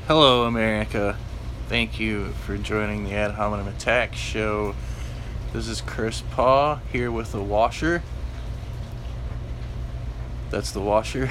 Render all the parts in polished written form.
Hello, America. Thank you for joining the Ad Hominem Attack show. This is Chris Paw here with the washer. That's the washer.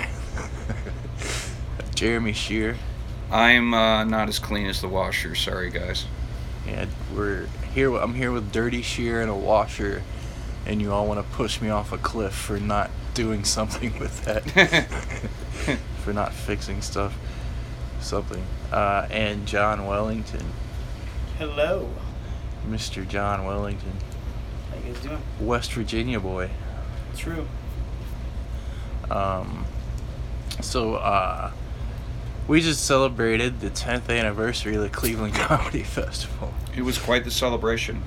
Jeremy Shear. I'm not as clean as the washer. Sorry, guys. Yeah, I'm here with Dirty Shear and a washer, and you all want to push me off a cliff for not doing something with that. For not fixing something. And John Wellington. Hello. Mr. John Wellington. How you guys doing? West Virginia boy. True. So we just celebrated the 10th anniversary of the Cleveland Comedy Festival. It was quite the celebration.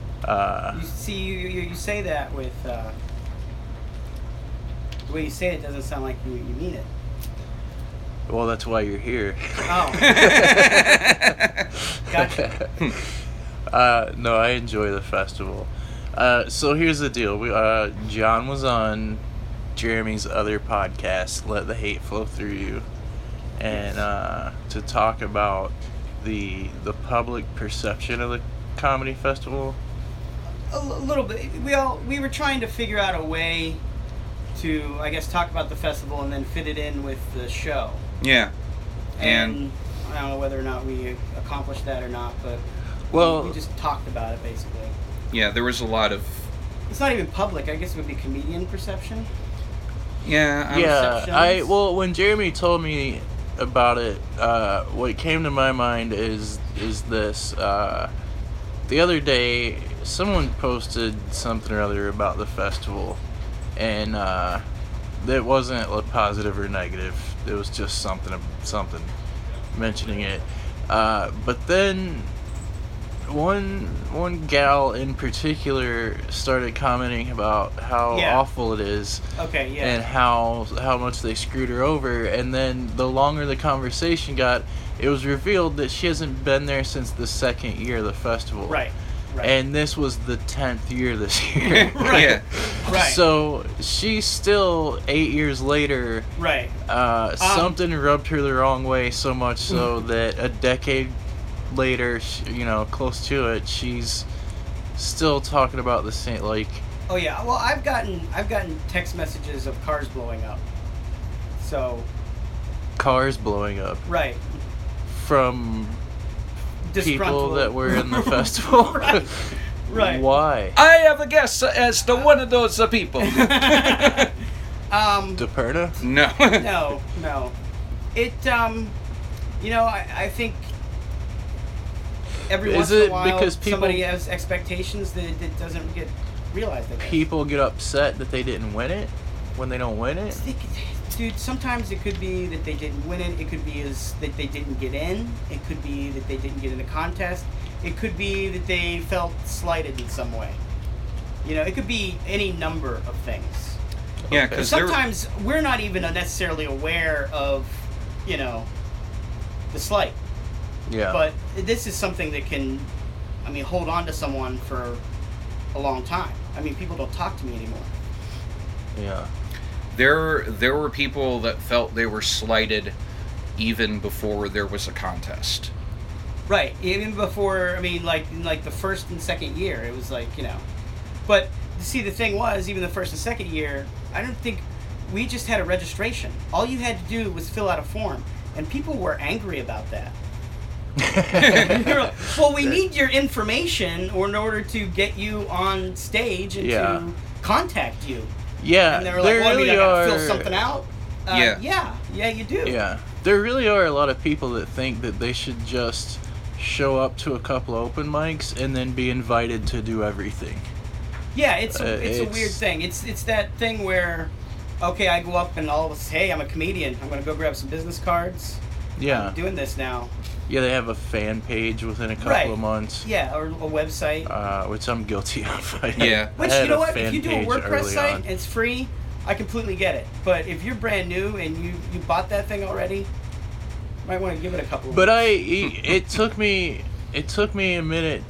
You say that with the way you say it doesn't sound like you mean it. Well, that's why you're here. Oh. Gotcha. No, I enjoy the festival. So here's the deal. John was on Jeremy's other podcast, Let the Hate Flow Through You, and to talk about the public perception of the comedy festival. A little bit. We were trying to figure out a way to, I guess, talk about the festival and then fit it in with the show. Yeah. And I don't know whether or not we accomplished that or not, but we just talked about it, basically. Yeah, there was a lot of... It's not even public. I guess it would be comedian perception. Yeah. When Jeremy told me about it, what came to my mind is this. The other day, someone posted something or other about the festival, and it wasn't positive or negative. It was just something mentioning it. But then one gal in particular started commenting about how awful it is. Okay, yeah. And how much they screwed her over. And then the longer the conversation got, it was revealed that she hasn't been there since the second year of the festival. Right. And this was the 10th year this year. Right. Yeah. Right. So she's still 8 years later. Right. Something rubbed her the wrong way so much so that a decade later, close to it, she's still talking about the same, like... Oh yeah, well I've gotten text messages of cars blowing up. So... Cars blowing up. Right. From people that were in the festival? Right. Why? I have a guess as to one of those people. DePerna? No. No. It, I think every once in a while because somebody has expectations that it doesn't get realized. People get upset that they didn't win it when they don't win it? Dude, sometimes it could be that they didn't win it. It could be that they didn't get in. It could be that they didn't get in the contest. It could be that they felt slighted in some way. It could be any number of things. Yeah, because sometimes we're not even necessarily aware of, the slight. Yeah. But this is something that can, hold on to someone for a long time. People don't talk to me anymore. Yeah. There were people that felt they were slighted even before there was a contest. Right. Even before, like the first and second year, it was like, But, see, the thing was, even the first and second year, I don't think... We just had a registration. All you had to do was fill out a form. And people were angry about that. Well, we need your information in order to get you on stage and to contact you. Yeah, and they were like, I gotta fill something out? Yeah, you do. Yeah. There really are a lot of people that think that they should just show up to a couple of open mics and then be invited to do everything. Yeah, it's a weird thing. It's that thing where, okay, I go up and all of us, hey, I'm a comedian. I'm going to go grab some business cards. Yeah. I'm doing this now. Yeah, they have a fan page within a couple of months. Yeah, or a website. Which I'm guilty of. Yeah. Which, you know what? If you do a WordPress site and it's free, I completely get it. But if you're brand new and you bought that thing already, you might want to give it a couple of But weeks. it took me a minute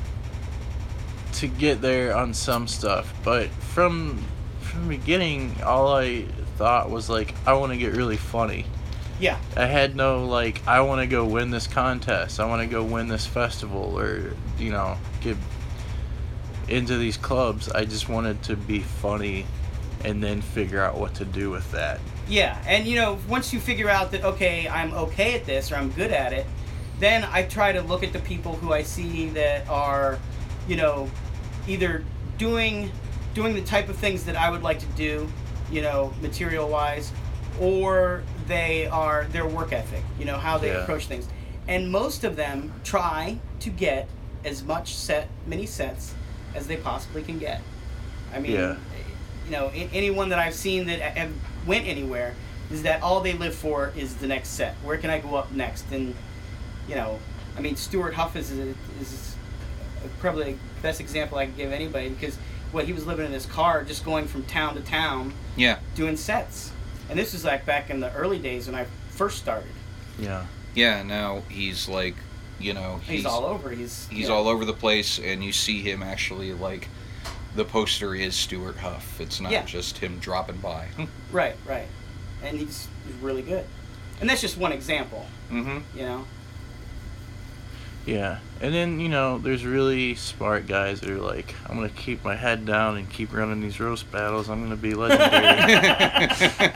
to get there on some stuff. But from the beginning, all I thought was like, I want to get really funny. Yeah. I had no, like, I want to go win this contest. I want to go win this festival or, you know, get into these clubs. I just wanted to be funny and then figure out what to do with that. Yeah, and you know, once you figure out that, okay, I'm okay at this or I'm good at it, then I try to look at the people who I see that are, you know, either doing the type of things that I would like to do, you know, material-wise, or their work ethic, you know, how they approach things. And most of them try to get as many sets as they possibly can get. I mean, you know, anyone that I've seen that have went anywhere is that all they live for is the next set. Where can I go up next? And, you know, I mean, Stuart Huff is probably the best example I can give anybody, because he was living in his car just going from town to town doing sets. And this was like back in the early days when I first started. Yeah. Yeah, now he's like, you know... He's all over. He's all over the place, and you see him actually, like, the poster is Stuart Huff. It's not just him dropping by. Right. And he's really good. And that's just one example. Mm-hmm. You know? Yeah. And then, you know, there's really smart guys that are like, I'm going to keep my head down and keep running these roast battles. I'm going to be legendary.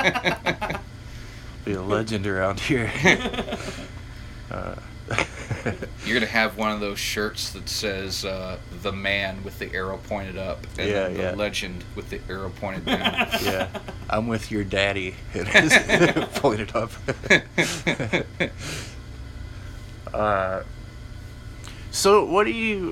Be a legend around here. You're going to have one of those shirts that says the man with the arrow pointed up and then the legend with the arrow pointed down. Yeah. I'm with your daddy. It is pointed up. So why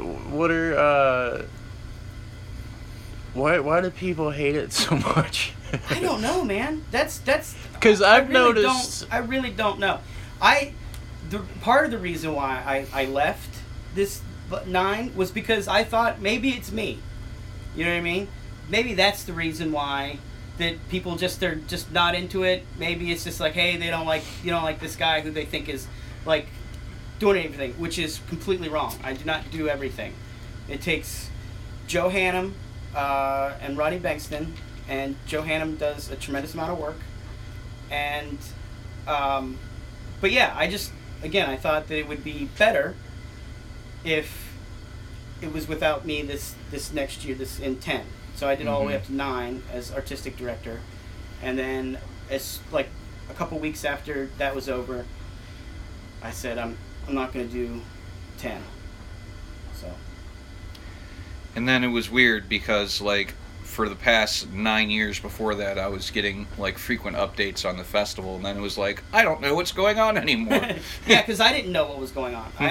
do people hate it so much? I don't know, man. That's because I've noticed. I really don't know. Part of the reason why I left this 9 was because I thought maybe it's me. You know what I mean? Maybe that's the reason why that people they're just not into it. Maybe it's just like, hey, you don't like this guy who they think is like doing everything, which is completely wrong. I do not do everything. It takes Joe Hannum and Rodney Bengston, and Joe Hannum does a tremendous amount of work. And, but yeah, I thought that it would be better if it was without me this next year, this in 10. So I did all the way up to 9 as artistic director. And then as like a couple weeks after that was over, I said, I'm not going to do 10. So. And then it was weird because, like, for the past 9 years before that, I was getting, like, frequent updates on the festival, and then it was like, I don't know what's going on anymore. Yeah, because I didn't know what was going on.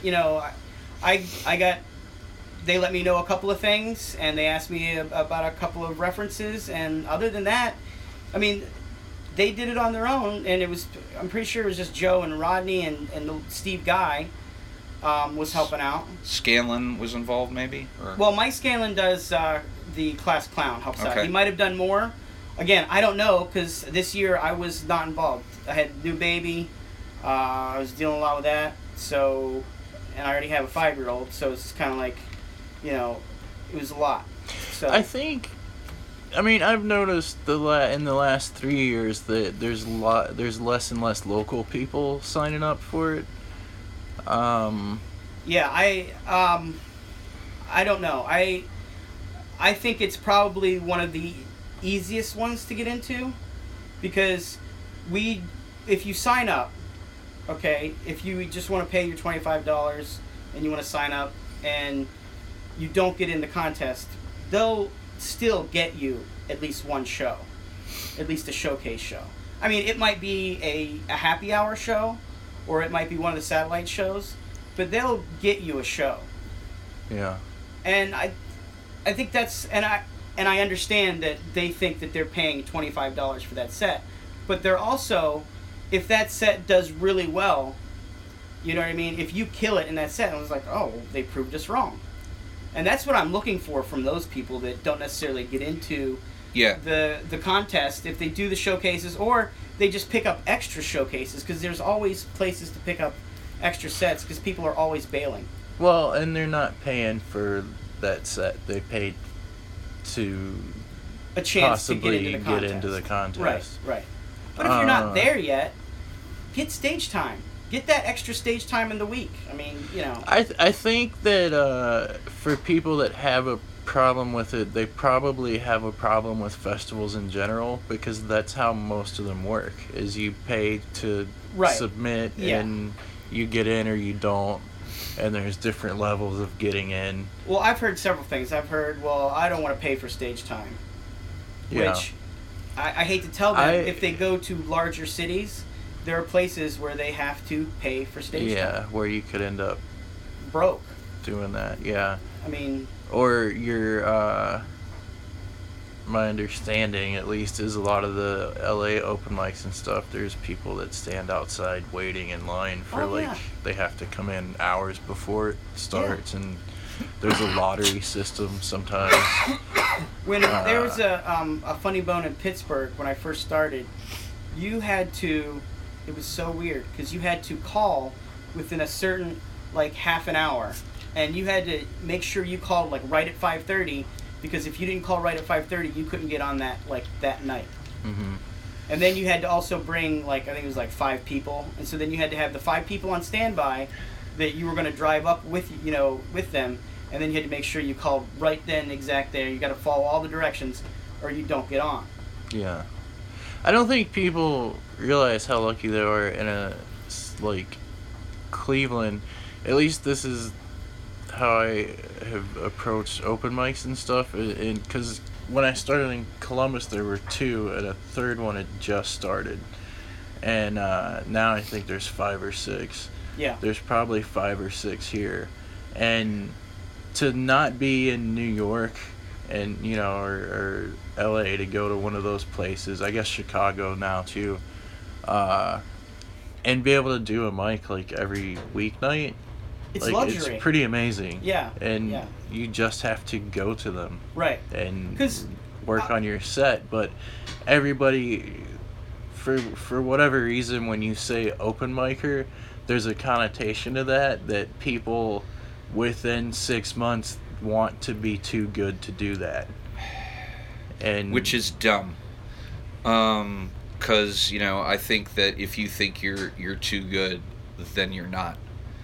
They let me know a couple of things, and they asked me about a couple of references, and other than that, I mean, they did it on their own, and I'm pretty sure it was just Joe and Rodney and Steve Guy was helping out. Scanlon was involved, maybe? Or? Well, Mike Scanlon does the Class Clown, helps out. Okay. He might have done more. Again, I don't know, because this year I was not involved. I had a new baby. I was dealing a lot with that. So, and I already have a 5-year-old, so it's kind of like, you know, it was a lot. So I've noticed in the last 3 years that there's less and less local people signing up for it. Yeah, I don't know. I think it's probably one of the easiest ones to get into, because if you sign up, okay, if you just want to pay your $25 and you want to sign up and you don't get in the contest, they'll still get you at least one show, at least a showcase show. I mean, it might be a happy hour show, or it might be one of the satellite shows, but they'll get you a show. Yeah. And I think that's, and I understand that they think that they're paying $25 for that set, but they're also, if that set does really well, you know what I mean? If you kill it in that set, and it's like, oh, they proved us wrong. And that's what I'm looking for from those people that don't necessarily get into the contest. If they do the showcases, or they just pick up extra showcases, because there's always places to pick up extra sets, because people are always bailing. Well, and they're not paying for that set. They paid to a chance possibly to get into the contest. Right. But if you're not there yet, get stage time. Get that extra stage time in the week. I mean, I think that for people that have a problem with it, they probably have a problem with festivals in general, because that's how most of them work. Is you pay to submit, and you get in or you don't, and there's different levels of getting in. Well, I've heard several things. I've heard, well, I don't want to pay for stage time, which I hate to tell them. If they go to larger cities, there are places where they have to pay for stage time. Yeah, where you could end up broke doing that. Yeah. I mean, or your my understanding, at least, is a lot of the LA open mics and stuff, there's people that stand outside waiting in line for they have to come in hours before it starts, and there's a lottery system sometimes. When there was a Funny Bone in Pittsburgh when I first started, you had to, it was so weird, because you had to call within a certain, half an hour, and you had to make sure you called, right at 5:30, because if you didn't call right at 5:30, you couldn't get on that, that night. Mm-hmm. And then you had to also bring, I think it was 5 people, and so then you had to have the 5 people on standby that you were going to drive up with, with them, and then you had to make sure you called right then, exact there. You got to follow all the directions, or you don't get on. Yeah. I don't think people realize how lucky they are in a, Cleveland. At least this is how I have approached open mics and stuff, because when I started in Columbus there were 2, and a third one had just started, and now I think there's 5 or 6. Yeah, there's probably 5 or 6 here, and to not be in New York and or LA, to go to one of those places, I guess Chicago now too, and be able to do a mic every weeknight. It's luxury. It's pretty amazing. Yeah. And you just have to go to them. Right. And work on your set. But everybody, for whatever reason, when you say open micer, there's a connotation to that people within 6 months want to be too good to do that. And which is dumb. Because, I think that if you think you're too good, then you're not.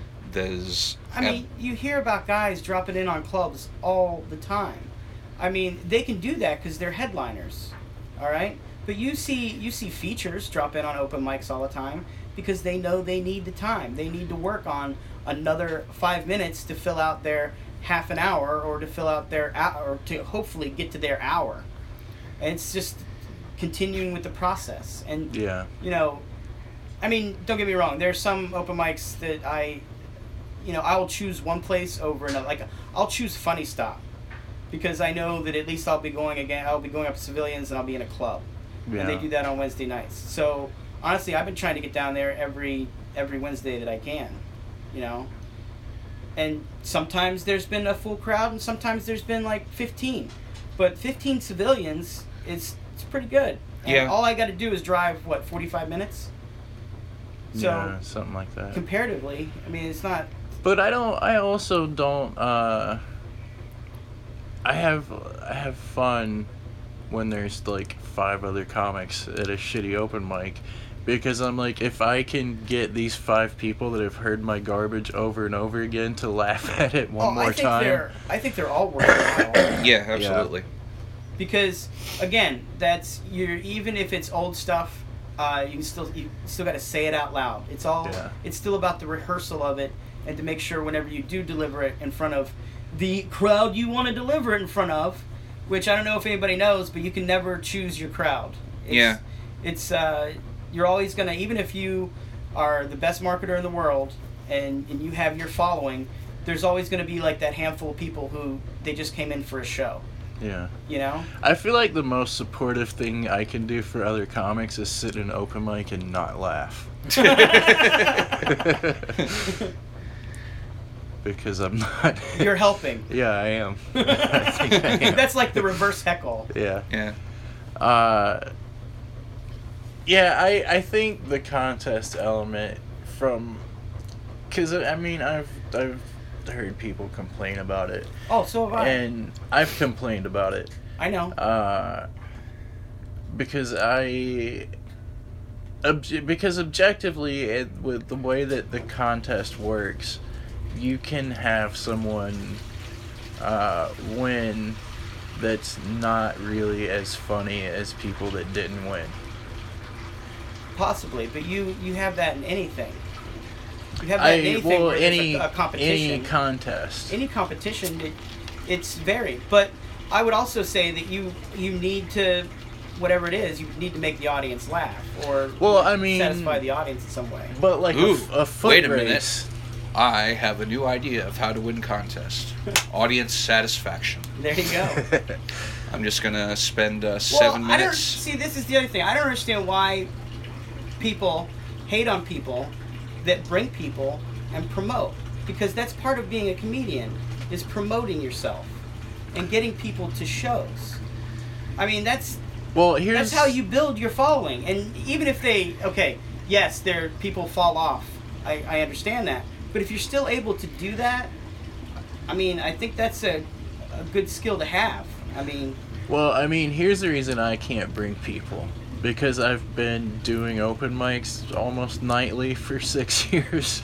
You hear about guys dropping in on clubs all the time. I mean, they can do that because they're headliners, all right? But you see features drop in on open mics all the time because they know they need the time. They need to work on another 5 minutes to fill out their half an hour, or to fill out their hour, or to hopefully get to their hour. And it's just continuing with the process. And don't get me wrong. There's some open mics that I will choose one place over another. I'll choose Funny Stop, because I know that at least I'll be going up to Civilians, and I'll be in a club. Yeah. And they do that on Wednesday nights. So honestly, I've been trying to get down there every Wednesday that I can, And sometimes there's been a full crowd, and sometimes there's been 15. But 15 Civilians it's pretty good. And all I got to do is drive 45 minutes. So something like that. Comparatively, it's not. But I also don't. I have fun when there's 5 other comics at a shitty open mic, because I'm if I can get these 5 people that have heard my garbage over and over again to laugh at it one more time. I think they're all worthwhile. Yeah, absolutely. Yeah. Because again, even if it's old stuff, you still got to say it out loud. It's all. Yeah. It's still about the rehearsal of it, and to make sure whenever you do deliver it in front of the crowd you want to deliver it in front of, which I don't know if anybody knows, but you can never choose your crowd. It's you're always gonna, even if you are the best marketer in the world and you have your following, there's always gonna be that handful of people who they just came in for a show. Yeah. I feel like the most supportive thing I can do for other comics is sit in an open mic and not laugh. Because I'm not. You're helping. Yeah, I am. I think I am. That's the reverse heckle. Yeah. Yeah. I think the contest element because I've heard people complain about it. Oh, so have I. And I've complained about it. I know. Because I Because objectively, with the way that the contest works, you can have someone win that's not really as funny as people that didn't win. Possibly, but you have that in anything. You have that in anything where there's a competition. Any contest. Any competition, it's varied. But I would also say that you need to, whatever it is, you need to make the audience laugh or satisfy the audience in some way. But like a foot wait a race. minute. I have a new idea of how to win contest. Audience satisfaction. There you go. I'm just gonna spend 7 minutes. See, this is the other thing. I don't understand why people hate on people that bring people and promote, because that's part of being a comedian, is promoting yourself and getting people to shows. I mean, that's how you build your following. And even if yes, people fall off. I understand that. But if you're still able to do that, I mean, I think that's a good skill to have. I mean... Well, I mean, here's the reason I can't bring people. Because I've been doing open mics almost nightly for 6 years.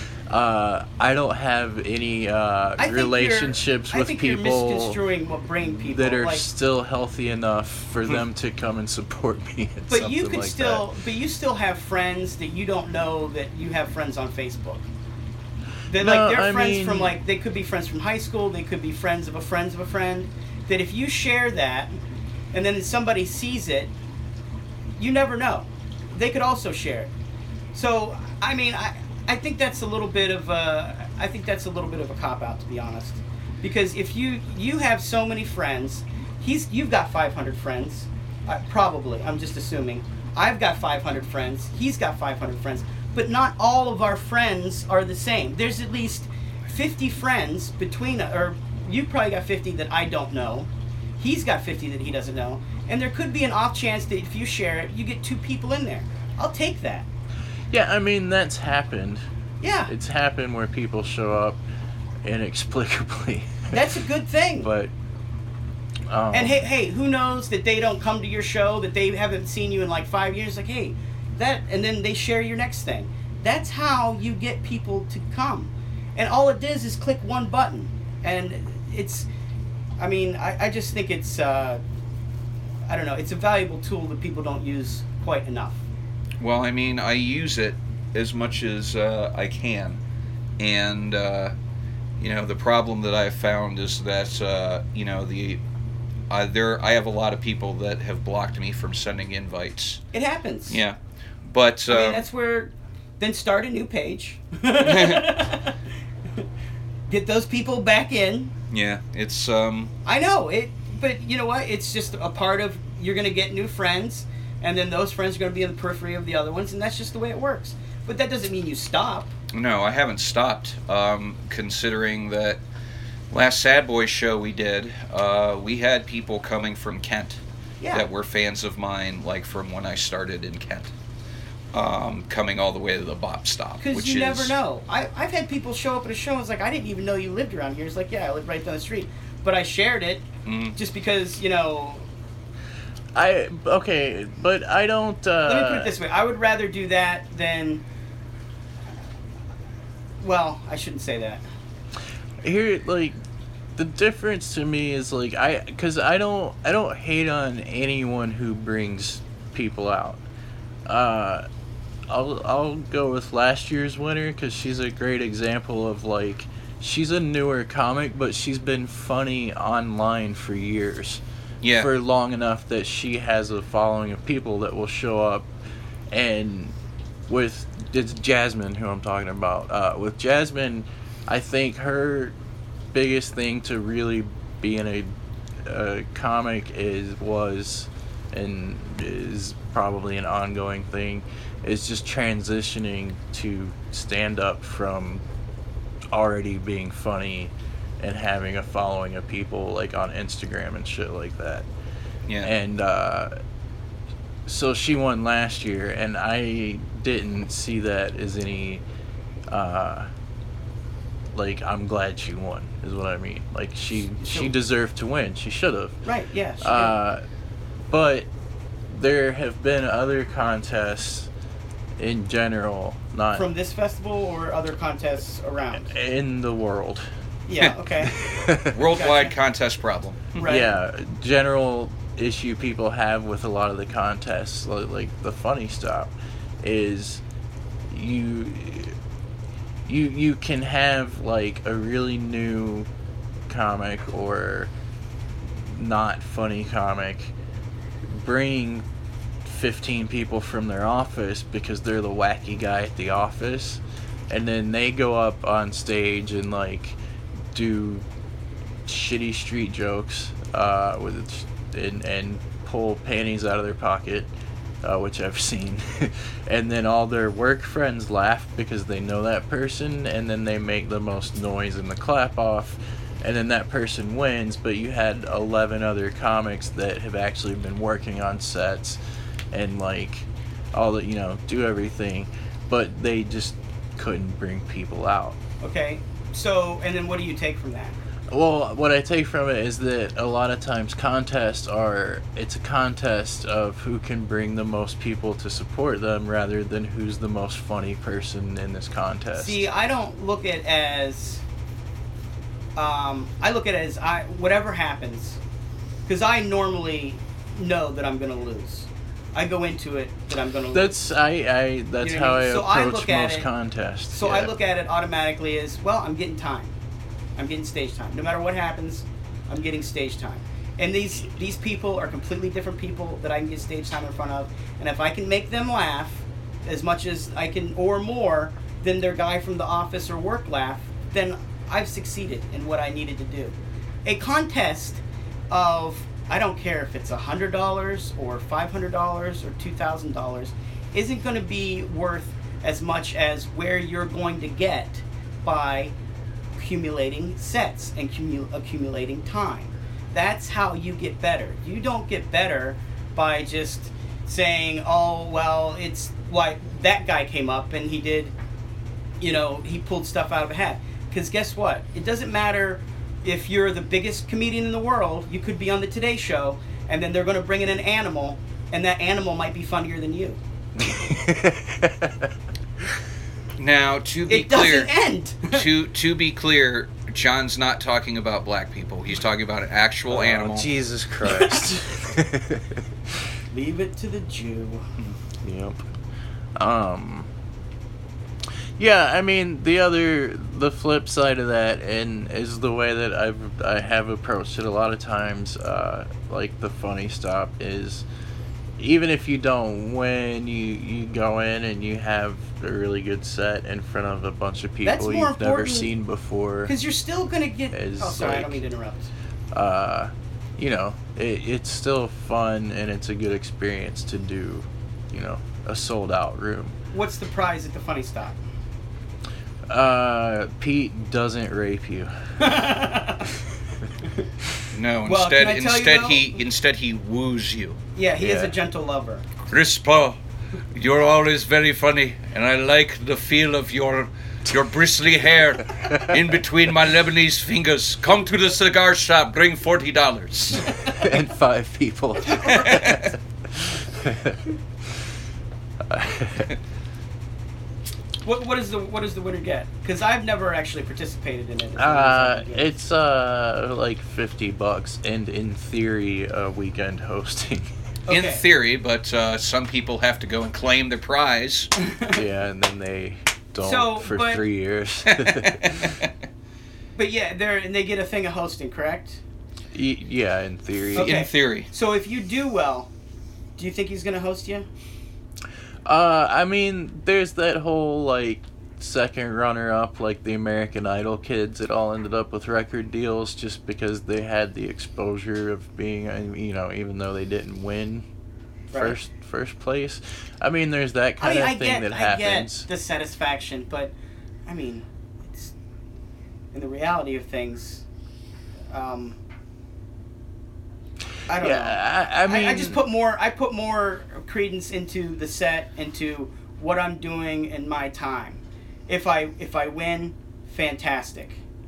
I don't have any relationships with people you're misconstruing what bring people that are still healthy enough for them to come and support me. But you could but you still have friends that you don't know that you have friends on Facebook. They're friends from they could be friends from high school. They could be friends of a friend of a friend. That if you share that, and then somebody sees it, you never know. They could also share it. So I mean, I think that's a little bit of a cop out, to be honest, because if you have so many friends, you've got 500 friends, probably. I'm just assuming. I've got 500 friends. He's got 500 friends. But not all of our friends are the same. There's at least 50 friends between, or you've probably got 50 that I don't know. He's got 50 that he doesn't know. And there could be an off chance that if you share it, you get 2 people in there. I'll take that. Yeah, I mean, that's happened. Yeah. It's happened where people show up inexplicably. That's a good thing. But... and hey, who knows that they don't come to your show, that they haven't seen you in 5 years, hey... and then they share your next thing. That's how you get people to come. And all it does is click one button. And I just think it's, I don't know, it's a valuable tool that people don't use quite enough. Well, I mean, I use it as much as I can. And, the problem that I've found is that, I have a lot of people that have blocked me from sending invites. It happens. Yeah. But that's where, then start a new page. Get those people back in. Yeah, it's I know it, but you know what? It's just a part of, you're going to get new friends, and then those friends are going to be in the periphery of the other ones, and that's just the way it works. But that doesn't mean you stop. No, I haven't stopped. Considering that last Sad Boy show we did, we had people coming from Kent that were fans of mine, from when I started in Kent. Coming all the way to the Bop Stop. Because you never know. I've had people show up at a show and it's I didn't even know you lived around here. It's yeah, I live right down the street. But I shared it just because, but I don't... Let me put it this way. I would rather do that than... Well, I shouldn't say that. Here, the difference to me is, because I don't hate on anyone who brings people out. I'll go with last year's winner because she's a great example of she's a newer comic, but she's been funny online for years. Yeah. For long enough that she has a following of people that will show up. And it's Jasmine who I'm talking about. With Jasmine, I think her biggest thing to really being a comic was and is probably an ongoing thing, is just transitioning to stand up from already being funny and having a following of people on Instagram and shit like that. Yeah. And so she won last year, and I didn't see that as any I'm glad she won is what I mean. She deserved to win. She should have. Right, yeah. But there have been other contests in general, not from this festival or other contests around. in the world. Yeah. Okay. Worldwide Gotcha. contest problem. Right. Yeah, general issue people have with a lot of the contests, like the funny stuff, is you can have like a really new comic or not funny comic bring 15 people from their office because they're the wacky guy at the office, and then they go up on stage and like do shitty street jokes and pull panties out of their pocket, which I've seen, and then all their work friends laugh because they know that person, and then they make the most noise in the clap off, and then that person wins. But you had 11 other comics that have actually been working on sets and like all the, do everything, but they just couldn't bring people out. Okay. So, and then what do you take from that? Well, what I take from it is that a lot of times it's a contest of who can bring the most people to support them rather than who's the most funny person in this contest. See, I don't look at it as, I look at it as whatever happens, because I normally know that I'm going to lose. I go into it that I'm going to lose. That's how I approach most contests. So I look at it automatically as, well, I'm getting time. I'm getting stage time. No matter what happens, I'm getting stage time. And these people are completely different people that I can get stage time in front of. And if I can make them laugh as much as I can, or more than their guy from the office or work laugh, then I've succeeded in what I needed to do. A contest of, I don't care if it's $100 or $500 or $2,000, isn't going to be worth as much as where you're going to get by accumulating sets and accumulating time. That's how you get better. You don't get better by just saying, oh, well, it's like that guy came up and he did, he pulled stuff out of a hat. Because guess what? It doesn't matter if you're the biggest comedian in the world. You could be on the Today Show, and then they're going to bring in an animal, and that animal might be funnier than you. Now, to be it clear, doesn't end. to be clear, John's not talking about black people. He's talking about an actual animal. Jesus Christ. Leave it to the Jew. Yep. Yeah, I mean, the flip side of that, and is the way that I have approached it a lot of times, like the funny stop is, even if you don't win, you go in and you have a really good set in front of a bunch of people you've never seen before. Because you're still going to get... I don't mean to interrupt. It's still fun, and it's a good experience to do, a sold-out room. What's the prize at the funny stop? Pete doesn't rape you. No, well, instead he woos you. Yeah, he is a gentle lover. Chris Paul, you're always very funny, and I like the feel of your bristly hair in between my Lebanese fingers. Come to the cigar shop, bring $40. And 5 people. What does the winner get? Because I've never actually participated in it. It's like $50, and in theory, a weekend hosting. Okay. In theory, but some people have to go and claim their prize. Yeah, and then they don't for 3 years. But yeah, they get a thing of hosting, correct? Yeah, in theory. Okay. In theory. So if you do well, do you think he's going to host you? I mean, there's that whole, like, second runner-up, like the American Idol kids that all ended up with record deals just because they had the exposure of being, even though they didn't win first place. I mean, there's that kind of thing that happens. I get the satisfaction, but, I mean, it's, in the reality of things, I don't know. I mean, I just put more credence into the set, into what I'm doing in my time. If I win, fantastic.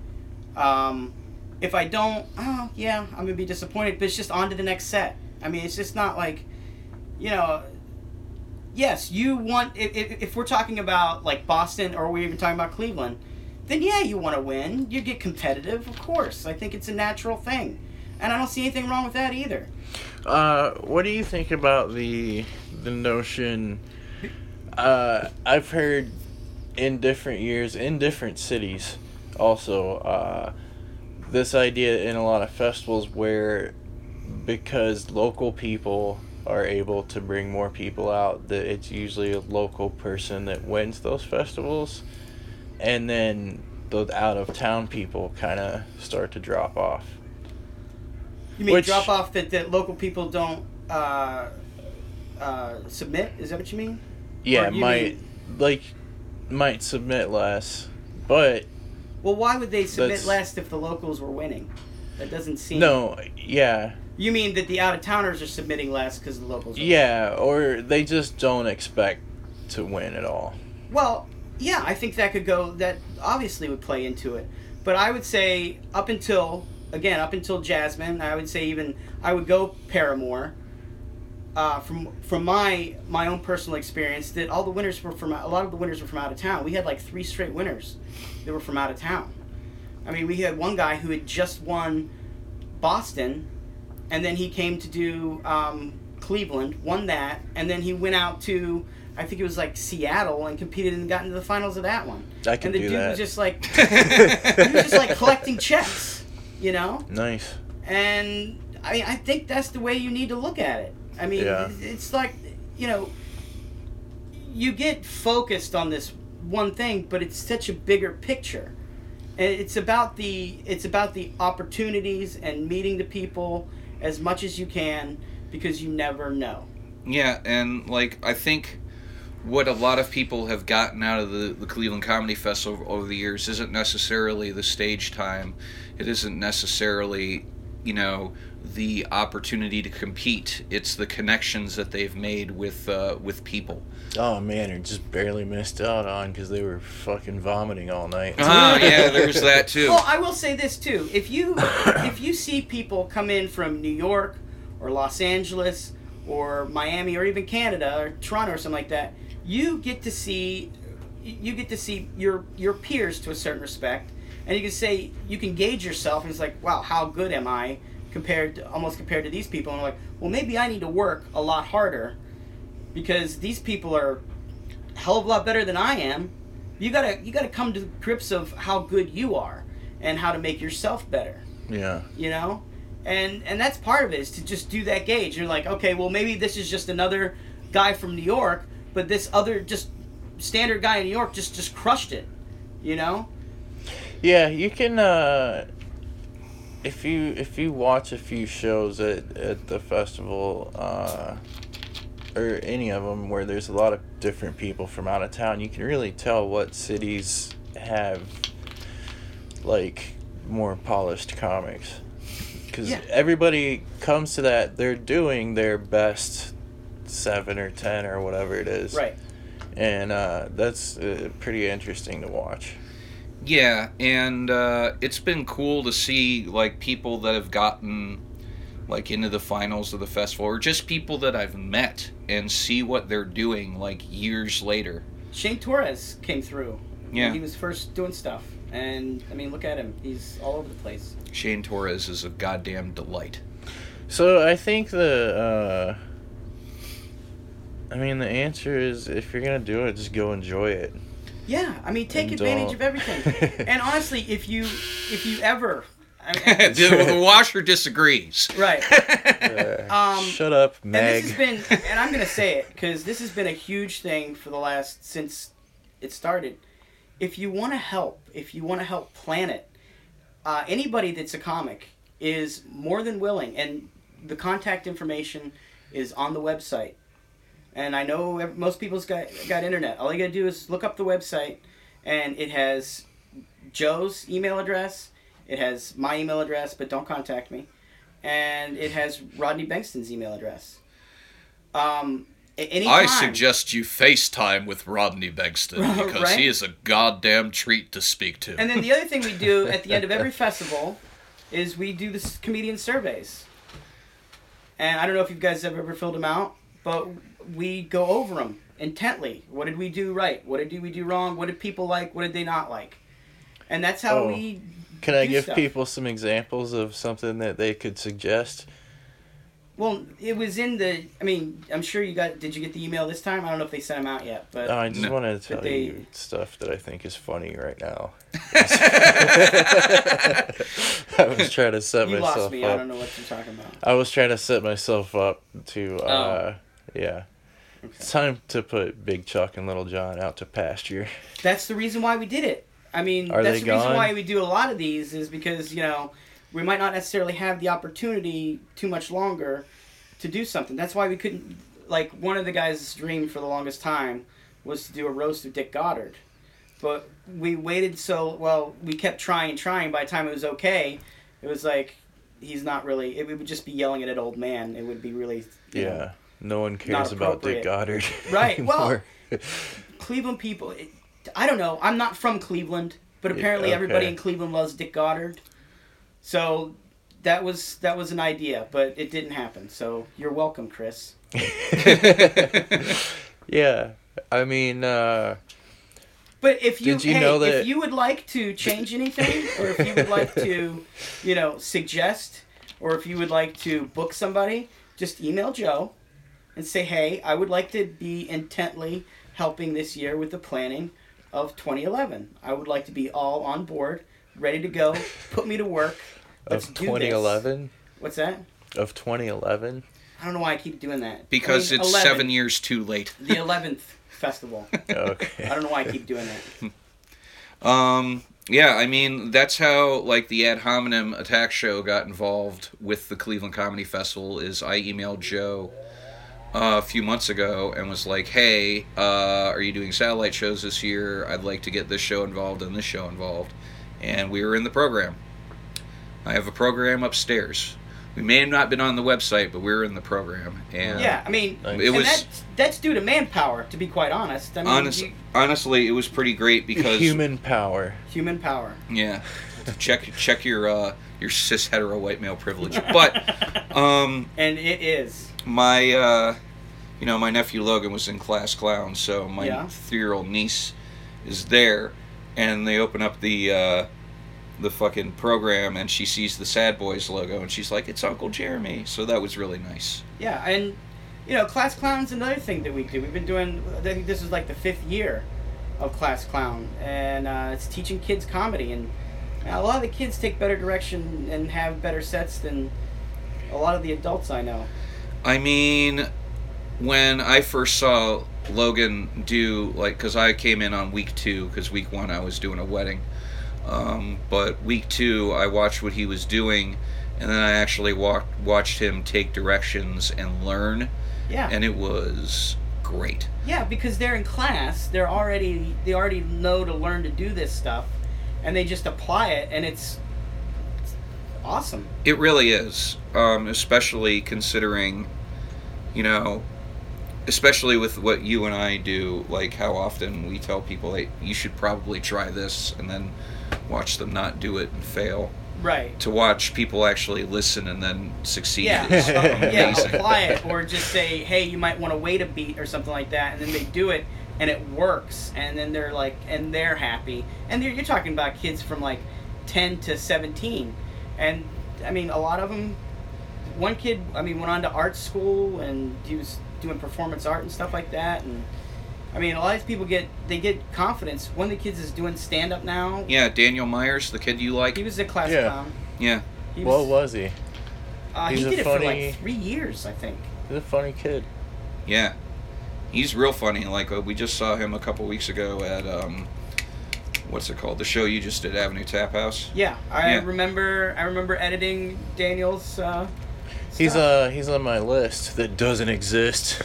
If I don't, I'm gonna be disappointed. But it's just on to the next set. I mean, it's just not like, yes, you want, if we're talking about like Boston or we're even talking about Cleveland, then yeah, you want to win. You get competitive, of course. I think it's a natural thing. And I don't see anything wrong with that either. What do you think about the notion? I've heard in different years, in different cities, also, this idea in a lot of festivals where because local people are able to bring more people out, that it's usually a local person that wins those festivals, and then the out-of-town people kind of start to drop off. You mean drop off that local people don't submit? Is that what you mean? Yeah, might submit less, but... Well, why would they submit less if the locals were winning? That doesn't seem... No, yeah. You mean that the out-of-towners are submitting less because the locals are winning? Or they just don't expect to win at all. Well, yeah, I think that obviously would play into it. But I would say up until Jasmine, I would say even, I would go Paramore. From my own personal experience, that a lot of the winners were from out of town. We had like 3 straight winners that were from out of town. I mean, we had one guy who had just won Boston, and then he came to do Cleveland, won that, and then he went out to, I think it was like Seattle, and competed and got into the finals of that one. I can do that. And the dude was just like, he was just like collecting checks, you know? Nice. And I mean, I think that's the way you need to look at it. I mean, It's like, you know, you get focused on this one thing, but it's such a bigger picture. And it's about the opportunities and meeting the people as much as you can, because you never know. Yeah, and like I think what a lot of people have gotten out of the Cleveland Comedy Festival over the years isn't necessarily the stage time. It isn't necessarily, you know, the opportunity to compete. It's the connections that they've made with people. Oh man, I just barely missed out on because they were fucking vomiting all night. Oh yeah, there's that too. Well, I will say this too: if you see people come in from New York or Los Angeles or Miami or even Canada or Toronto or something like that, you get to see your peers to a certain respect, and you can gauge yourself, and it's like, wow, how good am I compared to these people? And I'm like, well, maybe I need to work a lot harder because these people are a hell of a lot better than I am. You gotta come to grips of how good you are and how to make yourself better. Yeah. You know? And that's part of it, is to just do that gauge. You're like, okay, well, maybe this is just another guy from New York, but this other just standard guy in New York just crushed it, you know? Yeah, you can, if you watch a few shows at the festival, or any of them where there's a lot of different people from out of town, you can really tell what cities have, like, more polished comics. Because everybody comes to that, they're doing their best 7 or 10 or whatever it is. Right. And that's pretty interesting to watch. Yeah, and it's been cool to see, like, people that have gotten, like, into the finals of the festival, or just people that I've met and see what they're doing, like, years later. Shane Torres came through. Yeah. He was first doing stuff. And, I mean, look at him. He's all over the place. Shane Torres is a goddamn delight. So I think the answer is, if you're going to do it, just go enjoy it. Yeah, I mean, take advantage of everything. And honestly, if you ever... the washer disagrees. Right. Shut up, Meg. And I'm going to say it, because this has been a huge thing since it started. If you want to help plan it, anybody that's a comic is more than willing, and the contact information is on the website. And I know most people's got internet. All you got to do is look up the website, and it has Joe's email address, it has my email address, but don't contact me, and it has Rodney Bengston's email address. I suggest you FaceTime with Rodney Bengston, because right? He is a goddamn treat to speak to. And then the other thing we do at the end of every festival is we do the comedian surveys. And I don't know if you guys have ever filled them out, but we go over them. intently. What did we do right? What did we do wrong? What did people like? What did they not like? And that's how we Can I give stuff. people some examples of something that they could suggest? Well, it was in the... I mean, I'm sure you got... Did you get the email this time? I don't know if they sent them out yet, but... I just wanted to tell they- you stuff that I think is funny right now. I was trying to set You myself lost me. up. I don't know what you're talking about. I was trying to set myself up to, yeah. Okay. It's time to put Big Chuck and Little John out to pasture. That's the reason why we did it. I mean, Are that's they the reason gone? why we do a lot of these is because, you know, we might not necessarily have the opportunity too much longer to do something. That's why we couldn't, like, one of the guys' dream for the longest time was to do a roast of Dick Goddard. But we waited we kept trying. By the time it was okay, it was like, he's not really, it would just be yelling at an old man. It would be really, you know, No one cares about Dick appropriate. Goddard. Right, well, anymore. Cleveland people, I don't know. I'm not from Cleveland, but apparently okay. everybody in Cleveland loves Dick Goddard. So that was an idea, but it didn't happen. So you're welcome, Chris. Yeah, I mean, But if you, Did you know that- if you would like to change anything, or if you would like to, you know, suggest, or if you would like to book somebody, just email Joe and say, hey, I would like to be intently helping this year with the planning of 2011. I would like to be all on board, ready to go. Put me to work. Let's of do 2011? this. What's that? Of 2011? I don't know why I keep doing that. Because I mean, it's 11, 7 years too late. The 11th festival. Okay. I don't know why I keep doing that. Yeah, I mean, that's how, like, the Ad Hominem Attack Show got involved with the Cleveland Comedy Festival, is I emailed Joe a few months ago and was like, hey, are you doing satellite shows this year? I'd like to get this show involved and this show involved. And we were in the program. I have a program upstairs. We may have not been on the website, but we were in the program. And Yeah, I mean, it was... that's due to manpower, to be quite honest. I mean, honestly, it was pretty great because... Human power. Human power. Yeah, check your cis hetero white male privilege. But And it is. my my nephew Logan was in Class Clown, so my Yeah. 3-year-old niece is there, and they open up the fucking program, and she sees the Sad Boys logo, and she's like, "It's Uncle Jeremy." So that was really nice. Yeah, and you know, Class Clown's another thing that we do. We've been doing. I think this is like the 5th year of Class Clown, and it's teaching kids comedy. And a lot of the kids take better direction and have better sets than a lot of the adults I know. I mean, when I first saw Logan do, like, because I came in on week 2, because week 1 I was doing a wedding. But week 2, I watched what he was doing, and then I actually watched him take directions and learn. Yeah. And it was great. Yeah, because they're in class, they already know to learn to do this stuff, and they just apply it, and it's awesome. It really is, especially considering, especially with what you and I do, like how often we tell people, hey, you should probably try this, and then watch them not do it and fail. Right. To watch people actually listen and then succeed Yeah, is yeah, amazing. apply it, or just say, hey, you might want to wait a beat or something like that, and then they do it, and it works, and then they're like, and they're happy. And you're talking about kids from like 10 to 17, and I mean, a lot of them, one kid, I mean, went on to art school, and he was doing performance art and stuff like that, and I mean, a lot of people get confidence. One of the kids is doing stand-up now. Yeah, Daniel Myers, the kid you like. He was a class Yeah. clown. Yeah. He What was he? he He's a did it for funny- like 3 years, I think. He's a funny kid. Yeah. He's real funny. Like, we just saw him a couple weeks ago at, what's it called? The show you just did, Avenue Tap House. Yeah, I Yeah. remember editing Daniel's He's stuff. he's on my list that doesn't exist.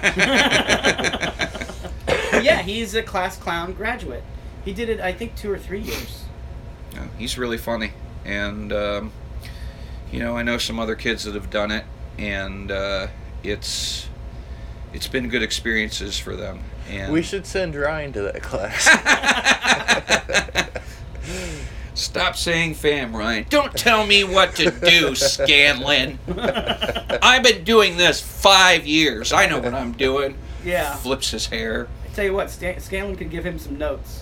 But yeah, he's a class clown graduate. He did it, I think, 2 or 3 years. Yeah, he's really funny. And, I know some other kids that have done it, and it's been good experiences for them. And We should send Ryan to that class. Stop saying fam, Ryan. Don't tell me what to do, Scanlon. I've been doing this 5 years. I know what I'm doing. Yeah. Flips his hair. I tell you what, Scanlon could give him some notes.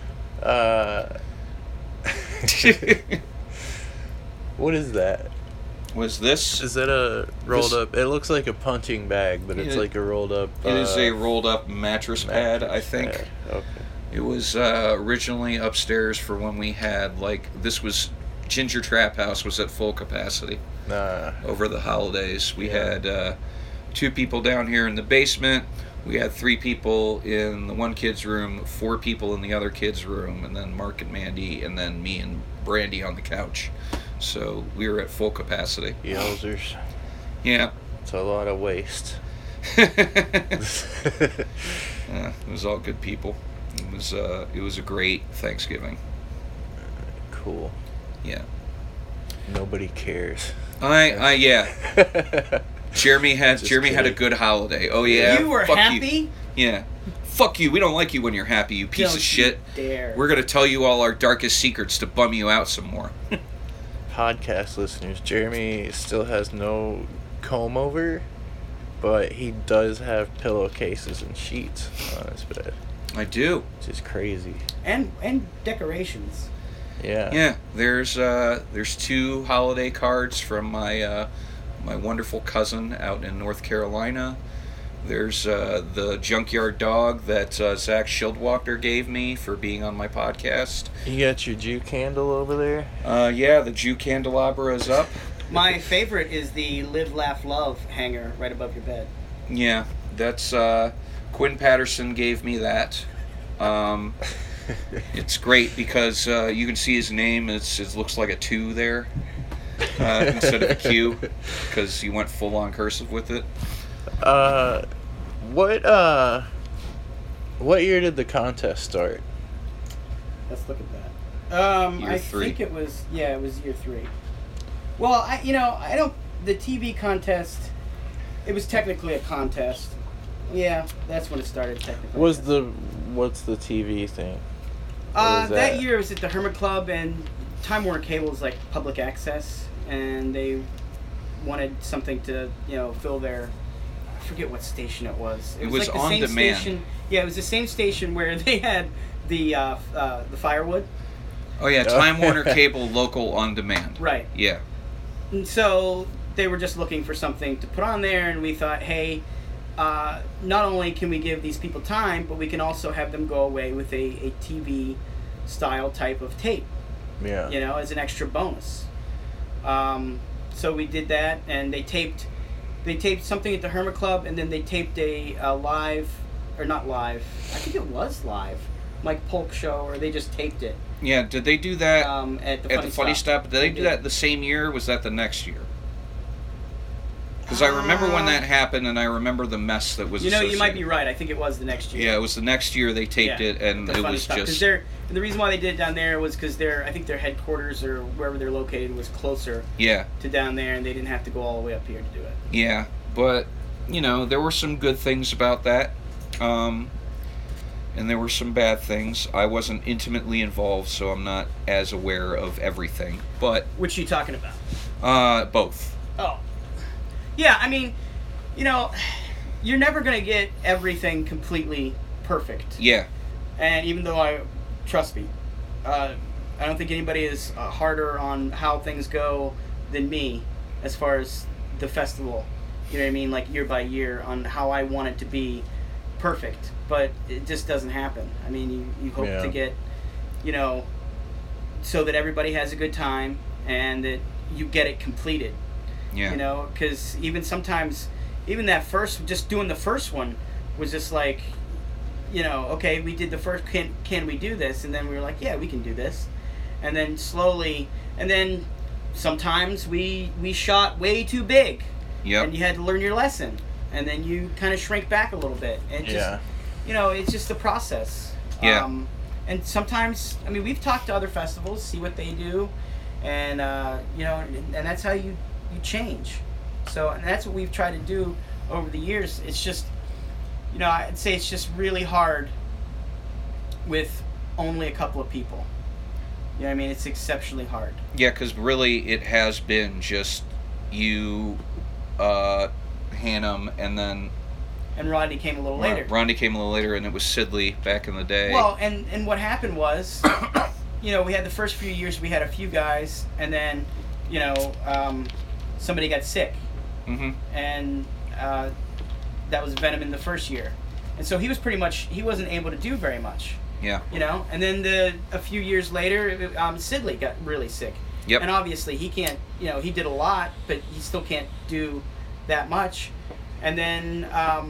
What is that? Was this? Is that a rolled up? It looks like a punching bag, but it's like a rolled up. It is a rolled up mattress pad, I think. Pad. Okay. It was originally upstairs for when we had, this was Ginger Trap House was at full capacity. Over the holidays. We had 2 people down here in the basement. We had 3 people in the one kid's room, 4 people in the other kid's room, and then Mark and Mandy, and then me and Brandy on the couch. So we were at full capacity. Yowzers. Yeah. It's a lot of waste. It was all good people. It was a great Thanksgiving. Cool. Yeah. Nobody cares. Yeah. Jeremy had a good holiday. Oh yeah. You were happy? You. Yeah. Fuck you. We don't like you when you're happy, you piece of shit. Dare. We're gonna tell you all our darkest secrets to bum you out some more. Podcast listeners, Jeremy still has no comb over, but he does have pillowcases and sheets on his bed. I do. Which is crazy. And decorations. Yeah. Yeah. There's 2 holiday cards from my wonderful cousin out in North Carolina. There's the junkyard dog that Zach Schildwachter gave me for being on my podcast. You got your Jew candle over there? Yeah, the Jew candelabra is up. My favorite is the Live, Laugh, Love hanger right above your bed. Yeah, that's Quinn Patterson gave me that. It's great because you can see his name. It looks like a 2 there instead of a Q because he went full on cursive with it. What year did the contest start? Let's look at that. Year 3. I think it was year 3. Well, I don't. The TV contest. It was technically a contest. Yeah, that's when it started technically. What's the TV thing? That year it was at the Hermit Club, and Time Warner Cable is like public access, and they wanted something to fill their. I forget what station it was. It was like the on same demand. Station, yeah, it was the same station where they had the firewood. Oh yeah, Time Warner Cable local on demand. Right. Yeah. And so they were just looking for something to put on there, and we thought, hey, not only can we give these people time, but we can also have them go away with a TV style type of tape. Yeah. As an extra bonus. So we did that, and they taped something at the Hermit Club, and then they taped a live, or not live, I think it was live, Mike Polk show, or they just taped it. Yeah, did they do that at the Funny Stop? Did they do that the same year, or was that the next year? Because I remember when that happened, and I remember the mess that was associated. You might be right. I think it was the next year. Yeah, it was the next year they taped it, and it was just... And the reason why they did it down there was because I think their headquarters, or wherever they're located, was closer to down there, and they didn't have to go all the way up here to do it. Yeah, but, there were some good things about that, and there were some bad things. I wasn't intimately involved, so I'm not as aware of everything, but... Which are you talking about? Both. Oh. Yeah, I mean, you're never going to get everything completely perfect. Yeah. And even though trust me, I don't think anybody is harder on how things go than me as far as the festival. You know what I mean? Like year by year on how I want it to be perfect. But it just doesn't happen. I mean, you hope to get, so that everybody has a good time and that you get it completed. Yeah. Because even sometimes, just doing the first one was just like, okay, we did the first, can we do this? And then we were like, yeah, we can do this. And then slowly, and then sometimes we shot way too big. Yep. And you had to learn your lesson. And then you kind of shrink back a little bit. And just, it's just the process. Yeah. And sometimes, I mean, we've talked to other festivals, see what they do. And, and that's how you change. So, and that's what we've tried to do over the years. It's just, I'd say it's just really hard with only a couple of people. You know what I mean? It's exceptionally hard. Yeah, because really it has been just you, Hannum, and then and Rodney came a little later. Rodney came a little later, and it was Sidley back in the day. Well, and what happened was, we had the first few years, we had a few guys, and then, somebody got sick. Mm-hmm. And that was Venom in the first year. And so he wasn't able to do very much. Yeah. And then a few years later, Sidley got really sick. Yep. And obviously he can't, he did a lot, but he still can't do that much. And then,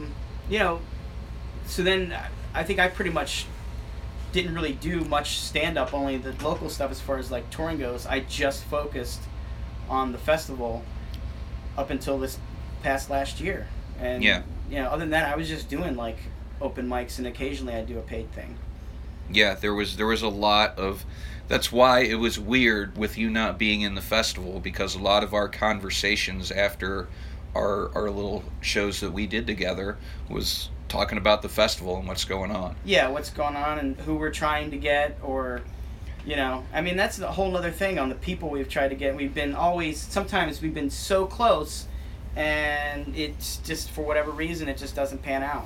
so then I think I pretty much didn't really do much stand-up, only the local stuff as far as like touring goes. I just focused on the festival up until this past last year. And, other than that, I was just doing like open mics, and occasionally I'd do a paid thing. Yeah, there was a lot of... That's why it was weird with you not being in the festival, because a lot of our conversations after our little shows that we did together was talking about the festival and what's going on. Yeah, what's going on and who we're trying to get, or, that's a whole other thing on the people we've tried to get. Sometimes we've been so close, and it's just, for whatever reason, it just doesn't pan out.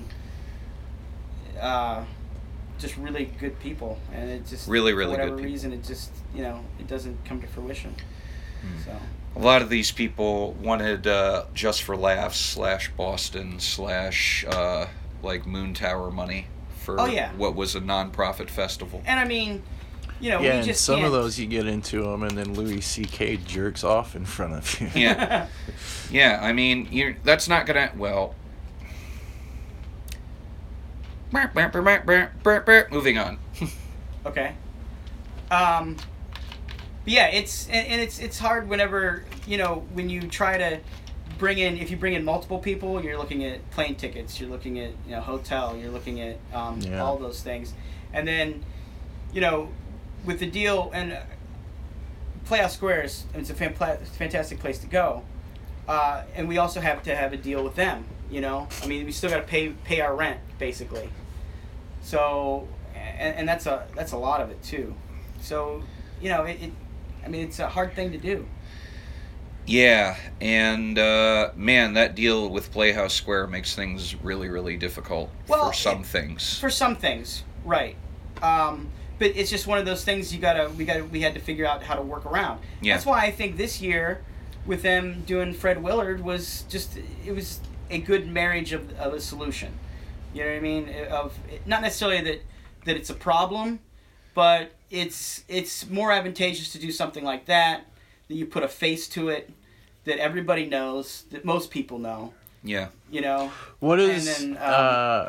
Just really good people, and it just really for whatever good people. Reason it just it doesn't come to fruition. So a lot of these people wanted Just for Laughs / Boston / like Moon Tower money for what was a non-profit festival. And we just some can't. of those you get into them, and then Louis C.K. jerks off in front of you. Yeah, yeah. That's not gonna Moving on. Okay. Yeah, it's hard whenever when you try to if you bring in multiple people, you're looking at plane tickets, you're looking at hotel, you're looking at all those things, and then with the deal and Playhouse Squares, it's a fantastic place to go, and we also have to have a deal with them. We still got to pay our rent basically. So, and that's a lot of it too. So, it's a hard thing to do. Yeah, and man, that deal with Playhouse Square makes things really, really difficult for some things. For some things, right? But it's just one of those things we had to figure out how to work around. Yeah. That's why I think this year, with them doing Fred Willard, was a good marriage of a solution. You know what I mean? Of not necessarily that it's a problem, but it's more advantageous to do something like that you put a face to it, that everybody knows, that most people know. Yeah. What is and then,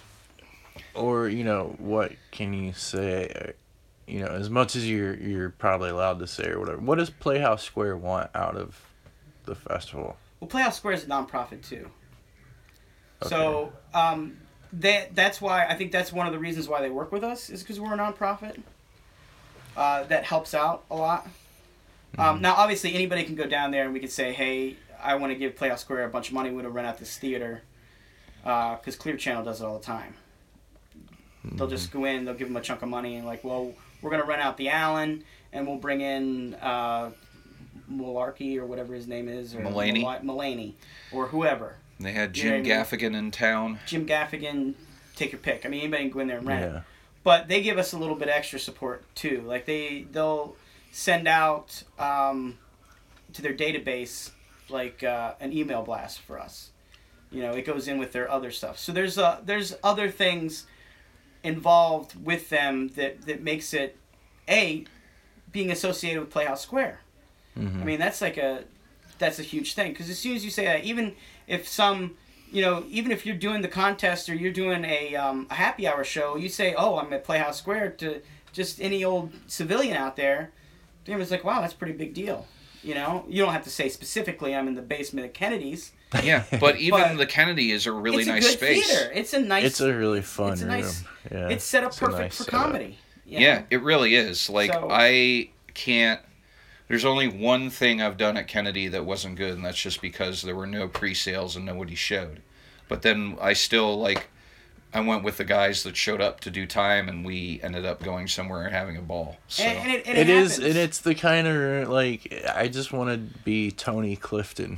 what can you say? As much as you're probably allowed to say or whatever. What does Playhouse Square want out of the festival? Well, Playhouse Square is a nonprofit too. Okay. So that's why I think that's one of the reasons why they work with us, is because we're a nonprofit. That helps out a lot. Now, obviously, anybody can go down there and we could say, hey, I want to give Playhouse Square a bunch of money. We're going to rent out this theater. Because Clear Channel does it all the time. They'll just go in, they'll give them a chunk of money, and we're going to rent out the Allen, and we'll bring in Malarkey or whatever his name is. Or Mulaney. Or whoever. They had Jim Gaffigan in town. Jim Gaffigan, take your pick. Anybody can go in there and rent. Yeah. But they give us a little bit extra support, too. They'll send out to their database an email blast for us. It goes in with their other stuff. So there's other things involved with them that makes it being associated with Playhouse Square. Mm-hmm. That's a huge thing, because as soon as you say that, even if you're doing the contest or you're doing a happy hour show, you say, I'm at Playhouse Square, to just any old civilian out there, they're like, wow, that's a pretty big deal. You don't have to say specifically I'm in the basement of Kennedy's. Yeah, but even the Kennedy is a really nice space. Theater. It's a really fun room. Yeah, it's set up perfect for comedy. Yeah, it really is. I can't... There's only one thing I've done at Kennedy that wasn't good, and that's just because there were no pre-sales and nobody showed. But then I still, I went with the guys that showed up to do time, and we ended up going somewhere and having a ball. So. And it is, and it's the kind of, I just want to be Tony Clifton.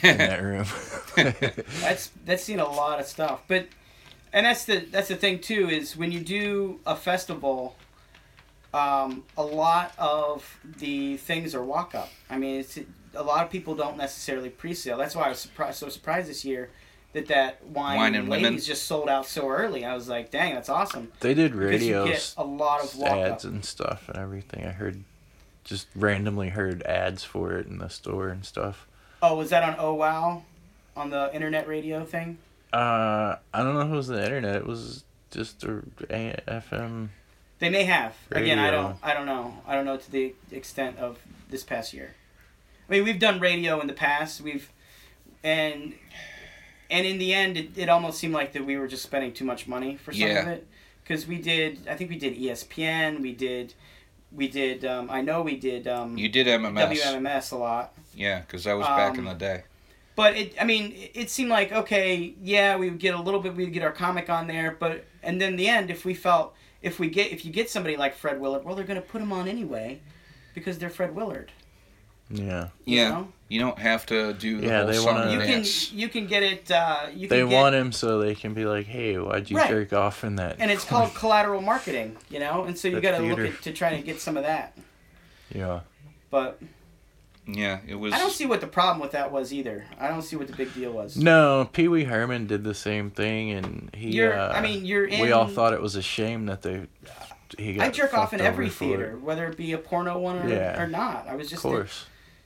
in that room. That's seen a lot of stuff, and that's the thing too, is when you do a festival, a lot of the things are walk up. I mean, it's a lot of people don't necessarily pre-sale. That's why I was so surprised this year that Wine and Women Ladies just sold out so early. I was like, dang, that's awesome. They did radio you get a lot of walk ads up and stuff and everything. I just randomly heard ads for it in the store and stuff. Oh, was that on Oh Wow, on the internet radio thing? I don't know if it was the internet. It was just a FM. They may have. Radio. Again, I don't know. I don't know to the extent of this past year. I mean, we've done radio in the past. And in the end, it almost seemed like that we were just spending too much money for some of it, because I think we did ESPN. We did. I know we did. You did MMS. WMMS a lot. Yeah, because that was back in the day. But it seemed like, okay, yeah, we would get we'd get our comic on there, and then in the end, if you get somebody like Fred Willard, well, they're going to put him on anyway, because they're Fred Willard. Yeah. Yeah. You know? You don't have to do the whole they song wanna- and dance. You can get it. They want him so they can be like, hey, why'd you Right. jerk off in that? And it's called collateral marketing, and so you got to look theater. to try to get some of that. Yeah. But Yeah, it was. I don't see what the problem with that was either. I don't see what the big deal was. No, Pee Wee Herman did the same thing, and You're in. we all thought it was a shame that he got I jerk off in fucked every over for theater, it. whether it be a porno one or not. I was just, Of course.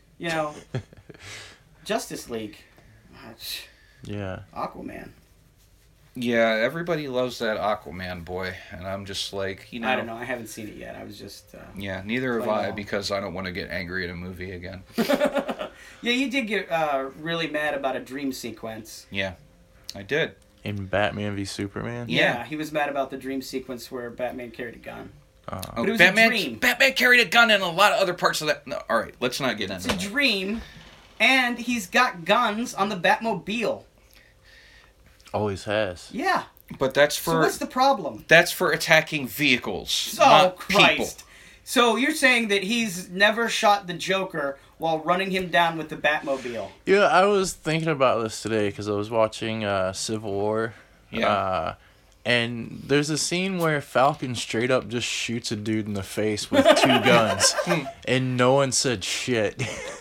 Justice League, Yeah. Aquaman. Yeah, everybody loves that Aquaman boy, and I'm just like, I don't know. I haven't seen it yet. I was just. Yeah, neither have Playing I, along. because I don't want to get angry at a movie again. Yeah, you did get really mad about a dream sequence. Yeah, I did. In Batman v Superman. Yeah. He was mad about the dream sequence where Batman carried a gun. Oh, But it was Batman, a dream. Batman carried a gun in a lot of other parts of that. No, all right, let's not get It's into a that. dream, and he's got guns on the Batmobile. Always has. Yeah. But that's So for what's the problem? that's for attacking vehicles, Oh, not Christ. people. So you're saying that he's never shot the Joker while running him down with the Batmobile? Yeah, I was thinking about this today because I was watching Civil War. Yeah. And there's a scene where Falcon straight up just shoots a dude in the face with two guns, and no one said shit.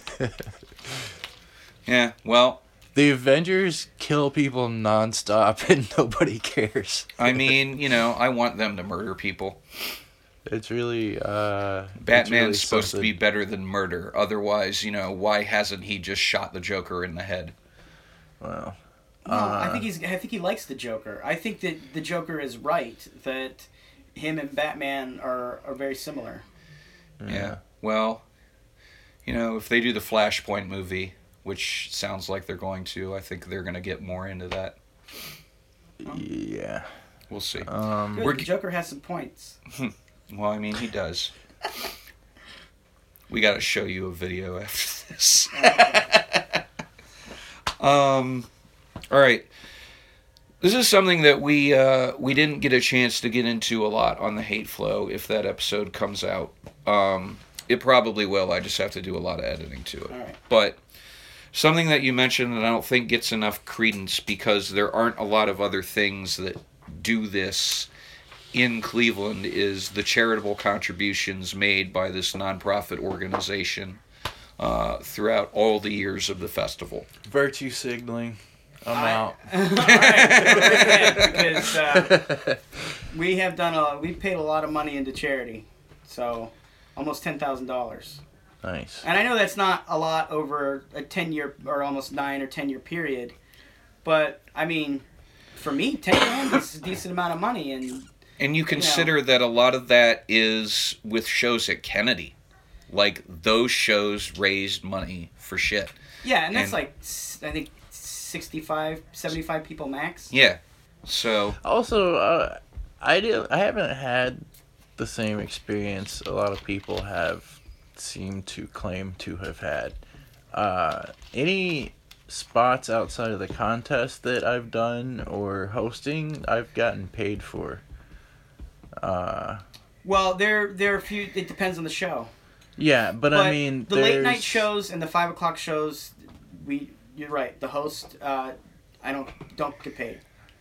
Yeah, well, The Avengers kill people nonstop, and nobody cares. I mean, I want them to murder people. It's really Batman's supposed to be better than murder. Otherwise, why hasn't he just shot the Joker in the head? Well, No, I think he likes the Joker. I think that the Joker is right, that him and Batman are very similar. Yeah. Well, if they do the Flashpoint movie, which sounds like they're going to, I think they're going to get more into that. yeah. We'll see. Good, the Joker has some points. Well, I mean, he does. We got to show you a video after this. All right. This is something that we didn't get a chance to get into a lot on the Hate Flow. If that episode comes out, it probably will. I just have to do a lot of editing to it. All right. But something that you mentioned that I don't think gets enough credence, because there aren't a lot of other things that do this in Cleveland, is the charitable contributions made by this nonprofit organization throughout all the years of the festival. Virtue signaling. I'm out. All right. Because we have we've paid a lot of money into charity, so almost $10,000. Nice. And I know that's not a lot over a 10-year or almost 9 or 10-year period, but I mean, for me, $10,000 is a decent amount of money, And you consider that a lot of that is with shows at Kennedy. Like, those shows raised money for shit. Yeah, and that's I think 65, 75 people max. Yeah. So. Also, I haven't had the same experience a lot of people have seemed to claim to have had. Any spots outside of the contest that I've done or hosting, I've gotten paid for. Well, there are a few. It depends on the show. Yeah, but I mean, the late night shows and the 5 o'clock shows, you're right. The host, I don't get paid.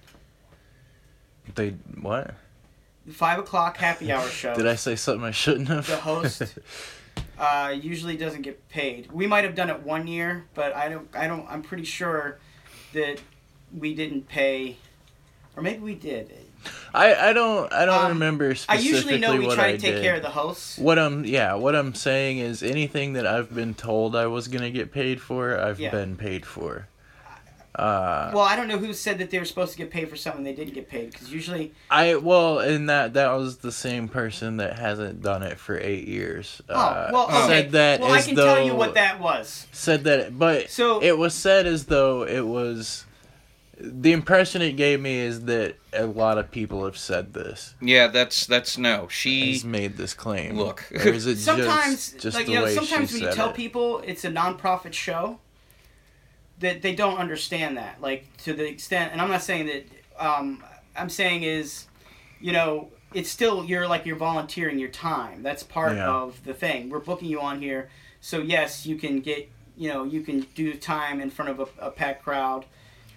They what? The 5 o'clock happy hour show. Did I say something I shouldn't have? The host usually doesn't get paid. We might have done it one year, but I'm pretty sure that we didn't pay, or maybe we did. I don't remember specifically. I usually know we try to take did. care of the hosts. What I'm saying is anything that I've been told I was gonna get paid for, I've been paid for. Well, I don't know who said that they were supposed to get paid for something they didn't get paid, because usually... and that was the same person that hasn't done it for 8 years. Okay. Said that I can tell you what that was. Said that, but so, it was said as though it was... The impression it gave me is that a lot of people have said this. Yeah, that's no. She's made this claim. Look, or is it sometimes, just like, the way sometimes she when you said tell it? people it's a non-profit show, that they don't understand that, like, to the extent, and I'm not saying that, I'm saying is, it's still, you're volunteering your time. That's part of the thing. We're booking you on here, so yes, you can get, you can do time in front of a packed crowd,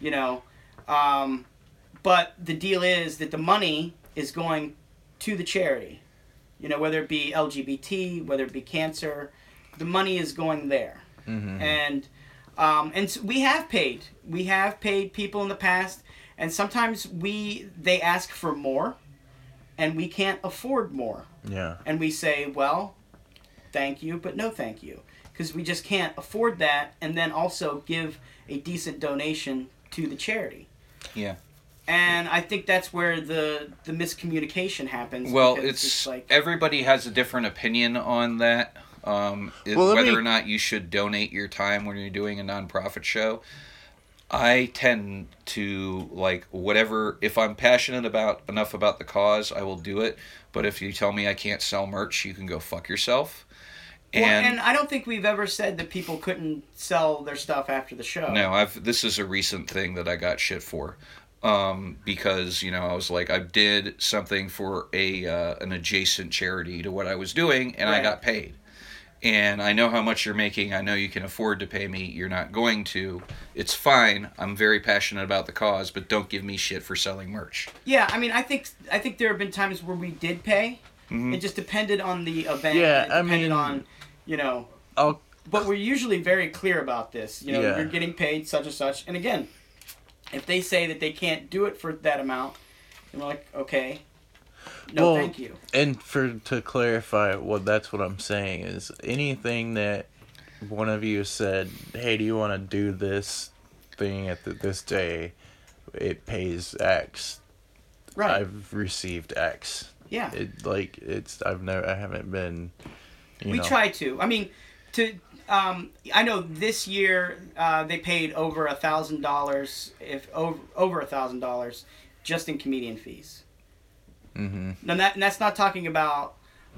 but the deal is that the money is going to the charity, whether it be LGBT, whether it be cancer, the money is going there. Mm-hmm. And so we have paid people in the past, and sometimes they ask for more, and we can't afford more. Yeah. And we say, well, thank you, but no thank you, because we just can't afford that, and then also give a decent donation to the charity. Yeah. And I think that's where the miscommunication happens. Well, it's like everybody has a different opinion on that. Whether or not you should donate your time when you're doing a nonprofit show. I tend to, whatever, if I'm passionate enough about the cause, I will do it. But if you tell me I can't sell merch, you can go fuck yourself. And I don't think we've ever said that people couldn't sell their stuff after the show. No, this is a recent thing that I got shit for. Because, I was like, I did something for an adjacent charity to what I was doing, and I got paid. And I know how much you're making. I know you can afford to pay me. You're not going to. It's fine. I'm very passionate about the cause, but don't give me shit for selling merch. Yeah, I mean, I think there have been times where we did pay. Mm-hmm. It just depended on the event. Yeah, it depended on, But we're usually very clear about this. You're getting paid such and such. And again, if they say that they can't do it for that amount, then we're like, okay. No, thank you. And to clarify, that's what I'm saying is anything that one of you said, hey, do you want to do this thing at this day? It pays X. Right. I've received X. Yeah. I haven't been. We try to. I mean, I know this year they paid over $1,000, over $1,000, just in comedian fees. Mm-hmm. And that's not talking about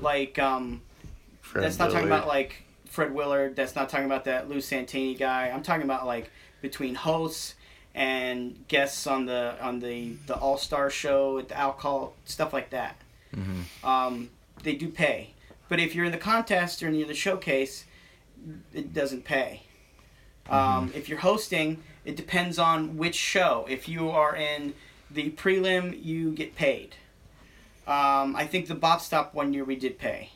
that's not talking about like Fred Willard. That's not talking about that Lou Santini guy. I'm talking about between hosts and guests on the All-Star show at the alcohol, stuff like that. Mm-hmm. They do pay, but if you're in the contest or in the showcase, it doesn't pay. If you're hosting, it depends on which show. If you are in the prelim, you get paid. I think the Bop Stop one year we did pay.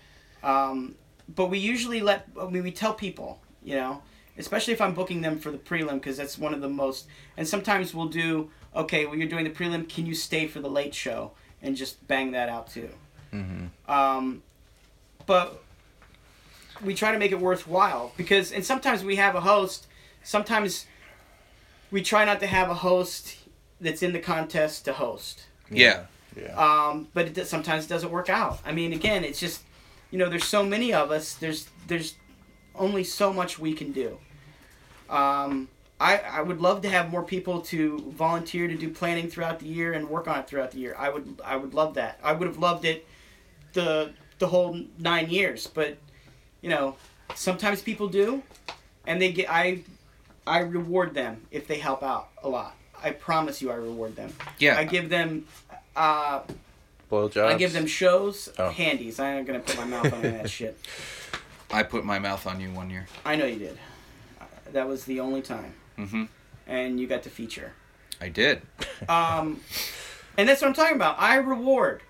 But we usually we tell people, especially if I'm booking them for the prelim, because that's one of the most, and sometimes we'll do, okay, well, you're doing the prelim, can you stay for the late show? And just bang that out too. Mm-hmm. But we try to make it worthwhile, and sometimes we have a host, sometimes we try not to have a host that's in the contest to host. Yeah. Yeah. But sometimes it doesn't work out. I mean, again, it's just, there's so many of us. There's only so much we can do. I would love to have more people to volunteer to do planning throughout the year and work on it throughout the year. I would love that. I would have loved it the whole 9 years. But sometimes people do, and they get. I reward them if they help out a lot. I promise you, I reward them. Yeah. I give them. Blowjobs? I give them shows, handies. I ain't gonna put my mouth on that shit. I put my mouth on you one year. I know you did. That was the only time. Mm-hmm. And you got to feature. I did. And that's what I'm talking about. I reward.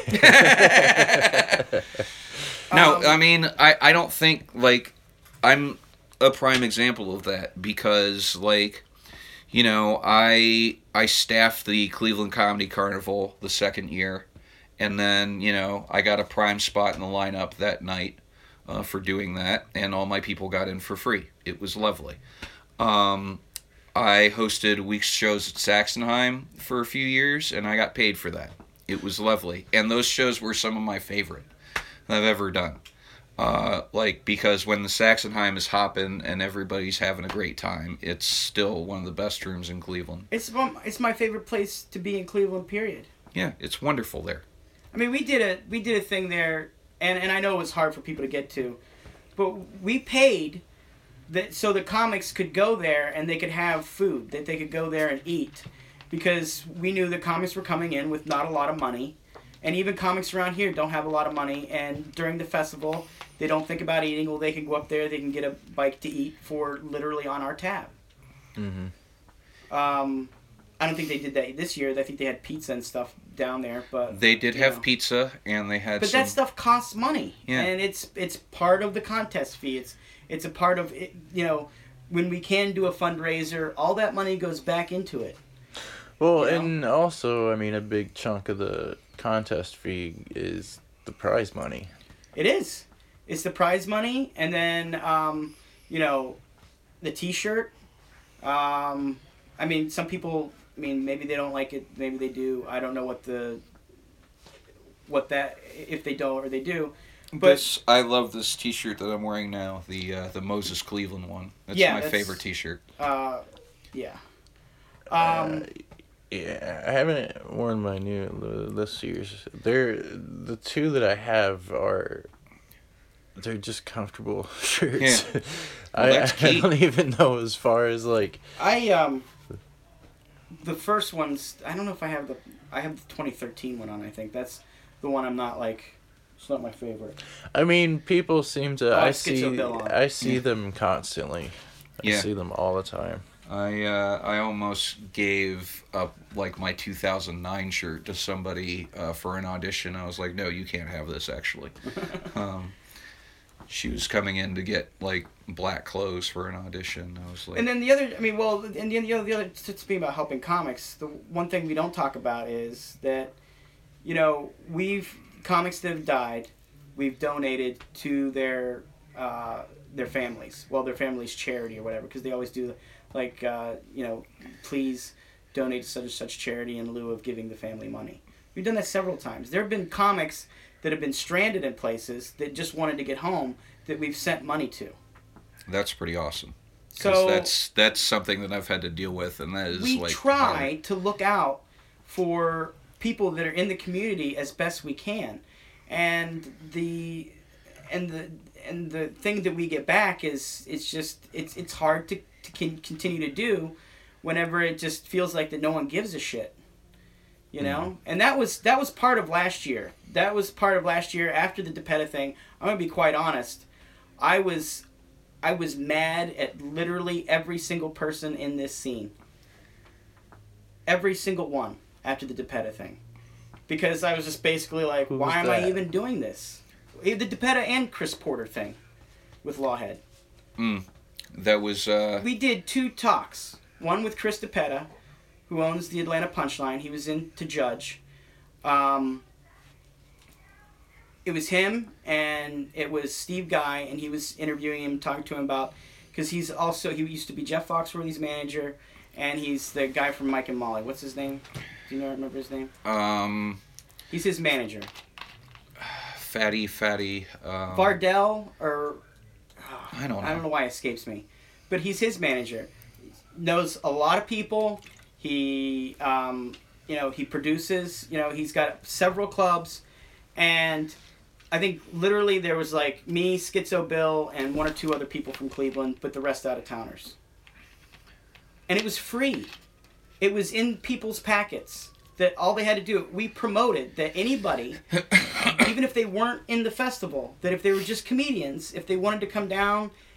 No, I mean, I don't think, like, I'm a prime example of that because, like, you know, I staffed the Cleveland Comedy Carnival the second year, and then, you know, I got a prime spot in the lineup that night for doing that, and all my people got in for free. It was lovely. I hosted week's shows at Saxonheim for a few years, and I got paid for that. It was lovely. And those shows were some of my favorite I've ever done. Like, because when the Saxonheim is hopping and everybody's having a great time, it's still one of the best rooms in Cleveland. It's my favorite place to be in Cleveland, period. Yeah, it's wonderful there. I mean, we did a thing there, and I know it was hard for people to get to, but we paid that so the comics could go there and they could have food, that they could go there and eat, because we knew the comics were coming in with not a lot of money, and even comics around here don't have a lot of money, and during the festival they don't think about eating. Well, they can go up there, they can get a bite to eat for literally on our tab. Mm-hmm. I don't think they did that this year. I think they had pizza and stuff down there, but they did have pizza, and they had. But that stuff costs money, yeah. And it's part of the contest fee. It's a part of it, you know, when we can do a fundraiser, all that money goes back into it. Well, and also, I mean, a big chunk of the contest fee is the prize money. It is. It's the prize money, and then, you know, the T-shirt. I mean, some people, I mean, maybe they don't like it, maybe they do. I don't know if they don't or they do. But I love this T-shirt that I'm wearing now, the Moses Cleveland one. That's my favorite T-shirt. Yeah. Yeah, I haven't worn my new this year's. The two that I have they're just comfortable shirts. Yeah. Well, that's key. I don't even know as far as like. The first ones, I don't know if I have the 2013 one on. I think that's the one I'm not like. It's not my favorite. I mean, people seem to. I see yeah. them constantly. I see them all the time. I almost gave up like my 2009 shirt to somebody for an audition. I was like, no, you can't have this. Actually, she was coming in to get like black clothes for an audition. I was like, and then the other. I mean, well, and the other. Speaking about helping comics, the one thing we don't talk about is that, you know, comics that have died, we've donated to their families. Well, their families' charity or whatever, because they always do, like, you know, please donate to such and such charity in lieu of giving the family money. We've done that several times. There have been comics that have been stranded in places that just wanted to get home that we've sent money to. That's pretty awesome. So that's something that I've had to deal with, and that is we like try hard. to look out for people that are in the community as best we can, and the thing that we get back is it's hard to continue to do whenever it just feels like that no one gives a shit, you know. And that was part of last year. That was part of last year after the DePetta thing. I'm gonna be quite honest. I was mad at literally every single person in this scene. Every single one. After the DePetta thing, because I was just basically like, why am I even doing this? The DePetta and Chris Porter thing with Lawhead. That was we did 2 talks, one with Chris DePetta, who owns the Atlanta Punchline. He was in to judge. It was him, and it was Steve Guy, and he was interviewing him, talking to him about, because he used to be Jeff Foxworthy's manager, and he's the guy from Mike and Molly. What's his name? Do you remember his name? He's his manager. Fatty. Vardell, or I don't know. I don't know why it escapes me, but he's his manager. Knows a lot of people. He, you know, he produces. You know, he's got several clubs, and I think literally there was like me, Schizo Bill, and 1 or 2 other people from Cleveland, but the rest out of towners. And it was free. It was in people's packets that all they had to do, we promoted that anybody, even if they weren't in the festival, that if they were just comedians, if they wanted to come down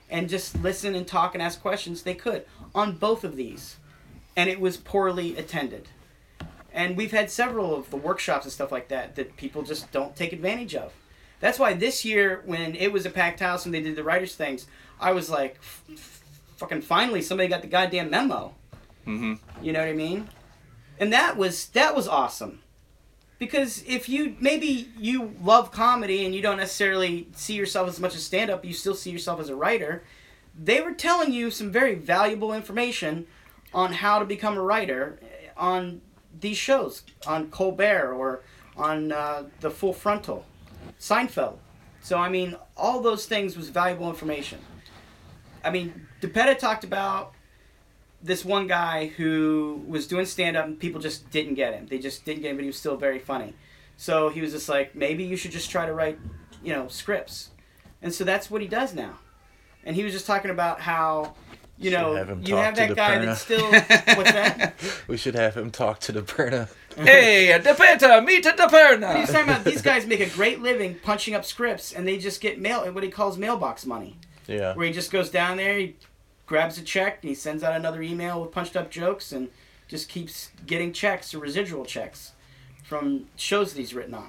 and just listen and talk and ask questions, they could on both of these. And it was poorly attended. And we've had several of the workshops and stuff like that people just don't take advantage of. That's why this year, when it was a packed house and they did the writers' things, I was like, fucking finally somebody got the goddamn memo. Mm-hmm. You know what I mean? And that was awesome. Because if maybe you love comedy and you don't necessarily see yourself as much as stand-up, you still see yourself as a writer, they were telling you some very valuable information on how to become a writer on these shows, on Colbert or on the Full Frontal, Seinfeld. So, I mean, all those things was valuable information. I mean, DePetta talked about this one guy who was doing stand-up and people just didn't get him. They just didn't get him, but he was still very funny. So he was just like, maybe you should just try to write, scripts. And so that's what he does now. And he was just talking about how, you have that guy that's still... What's that? We should have him talk to DePerna. Hey, DePetta, meet DePerna! He's talking about these guys make a great living punching up scripts, and they just get what he calls mailbox money. Yeah. Where he just goes down there, he grabs a check, and he sends out another email with punched up jokes, and just keeps getting checks or residual checks from shows that he's written on.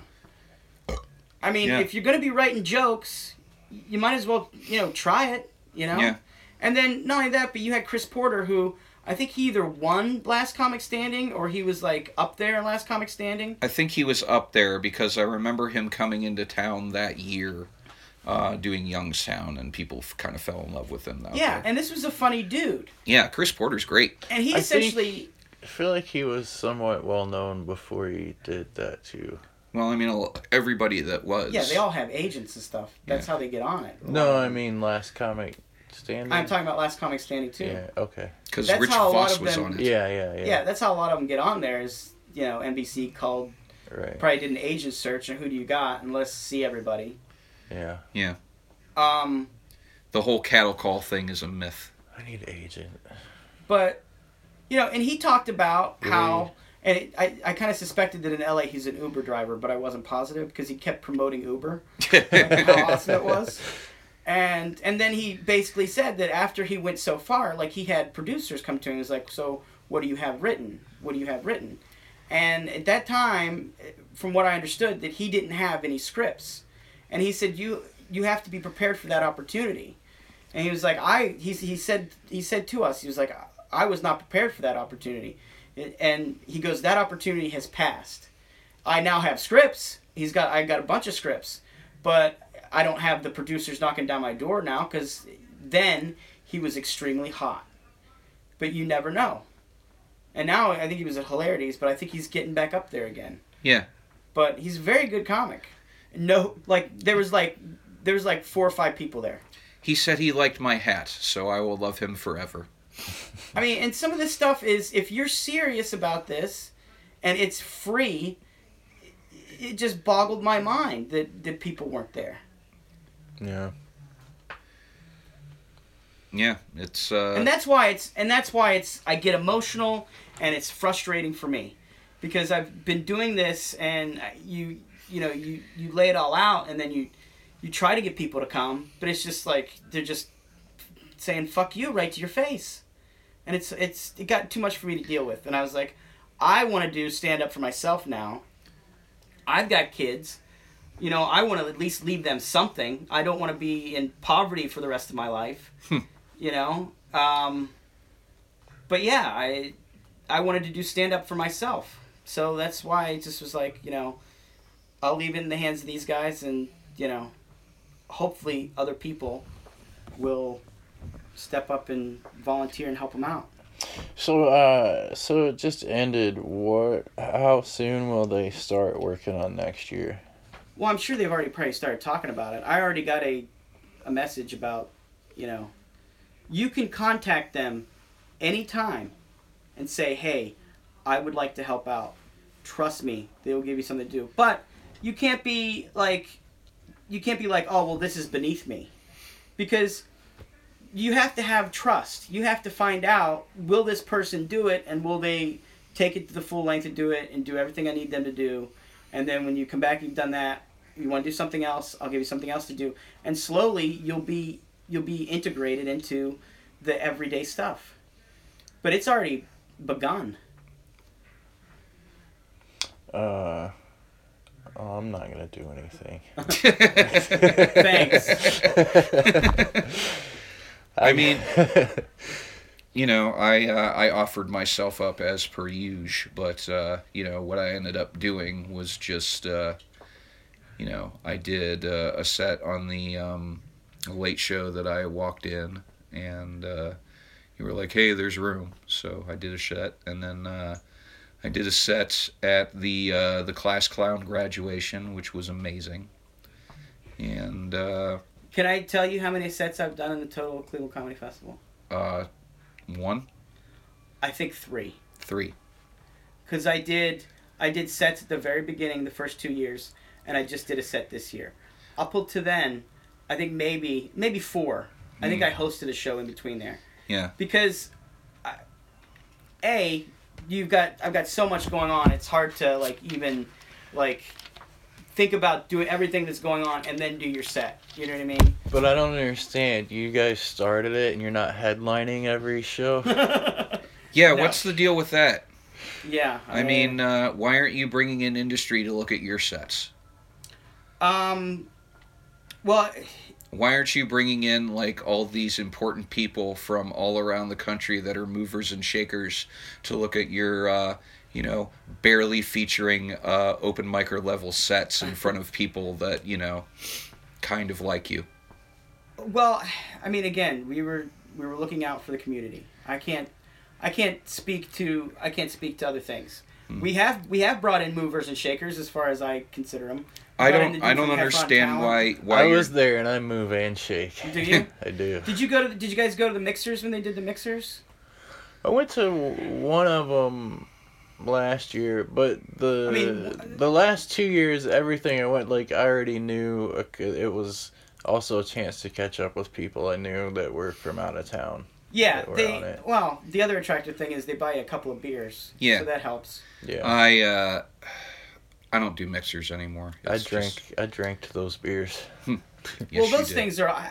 I mean, if you're going to be writing jokes, you might as well, try it, Yeah. And then, not only that, but you had Chris Porter, who I think he either won Last Comic Standing or he was, up there in Last Comic Standing. I think he was up there because I remember him coming into town that year doing Youngstown, and people kind of fell in love with him. Yeah, and this was a funny dude. Yeah, Chris Porter's great. And he essentially... I feel like he was somewhat well-known before he did that, too. Well, I mean, everybody that was. Yeah, they all have agents and stuff. That's how they get on it. No, I mean Last Comic Standing. I'm talking about Last Comic Standing, too. Yeah, okay. Because Rich Voss was on it. Yeah. Yeah, that's how a lot of them get on there is, NBC called... Right. Probably did an agent search and who do you got, and let's see everybody. Yeah. Yeah. The whole cattle call thing is a myth. I need an agent. But, and he talked about how... And I kind of suspected that in LA he's an Uber driver, but I wasn't positive because he kept promoting Uber. How awesome it was. And then he basically said that after he went so far, he had producers come to him and was like, so what do you have written? What do you have written? And at that time, from what I understood, that he didn't have any scripts. And he said, you have to be prepared for that opportunity. And he was like, he said to us, he was like, I was not prepared for that opportunity. And he goes, that opportunity has passed. I now have scripts. I got a bunch of scripts, but I don't have the producers knocking down my door now because then he was extremely hot. But you never know. And now I think he was at Hilarities, but I think he's getting back up there again. Yeah. But he's a very good comic. No, there was 4 or 5 people there. He said he liked my hat, so I will love him forever. I mean, and some of this stuff is, if you're serious about this, and it's free, it just boggled my mind that people weren't there. Yeah. Yeah, it's... And that's why it's, I get emotional, and it's frustrating for me. Because I've been doing this, and you lay it all out, and then you try to get people to come, but it's just they're just saying, fuck you, right to your face. And it got too much for me to deal with. And I was like, I want to do stand-up for myself now. I've got kids. I want to at least leave them something. I don't want to be in poverty for the rest of my life. But yeah, I wanted to do stand-up for myself. So that's why it just was like, I'll leave it in the hands of these guys and, hopefully other people will step up and volunteer and help them out. So it just ended. How soon will they start working on next year? Well, I'm sure they've already probably started talking about it. I already got a message about, you can contact them anytime and say, hey, I would like to help out. Trust me, they will give you something to do. But you can't be like, oh, well, this is beneath me. Because you have to have trust. You have to find out, will this person do it, and will they take it to the full length and do it and do everything I need them to do. And then when you come back, you've done that, you want to do something else, I'll give you something else to do. And slowly, you'll be you'll be integrated into the everyday stuff. But it's already begun. I'm not gonna do anything. Thanks. I mean, I offered myself up as per usual, but what I ended up doing was just I did a set on the late show that I walked in, and you were like, hey, there's room, so I did a set, and then I did a set at the Class Clown graduation, which was amazing. And can I tell you how many sets I've done in the total Cleveland Comedy Festival? 1. I think 3. 3. Because I did sets at the very beginning, the first 2 years, and I just did a set this year. Up till then, I think maybe 4. I think I hosted a show in between there. Yeah. Because, I've got so much going on. It's hard to even think about doing everything that's going on and then do your set. You know what I mean? But I don't understand. You guys started it and you're not headlining every show? Yeah, No. What's the deal with that? Yeah. I mean, why aren't you bringing in industry to look at your sets? Well, Why aren't you bringing in all these important people from all around the country that are movers and shakers to look at your barely featuring open micer level sets in front of people that kind of like you? well, I mean, again, we were looking out for the community. I can't speak to other things. We have brought in movers and shakers as far as I consider them. I don't understand why I was there and I move and shake. Do you? I do. Did you guys go to the mixers when they did the mixers? I went to one of them last year, but the last 2 years, everything I went, I already knew. It was also a chance to catch up with people I knew that were from out of town. Yeah, that were on it. Well, the other attractive thing is they buy you a couple of beers. Yeah. So that helps. Yeah. I don't do mixers anymore. I drank those beers. Yes, Well, those you did. things are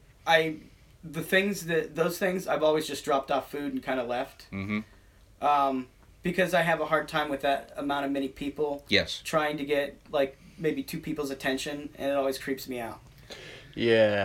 those things I've always just dropped off food and kind of left. Mm-hmm. Because I have a hard time with that amount of many people. Yes. Trying to get maybe 2 people's attention, and it always creeps me out. Yeah.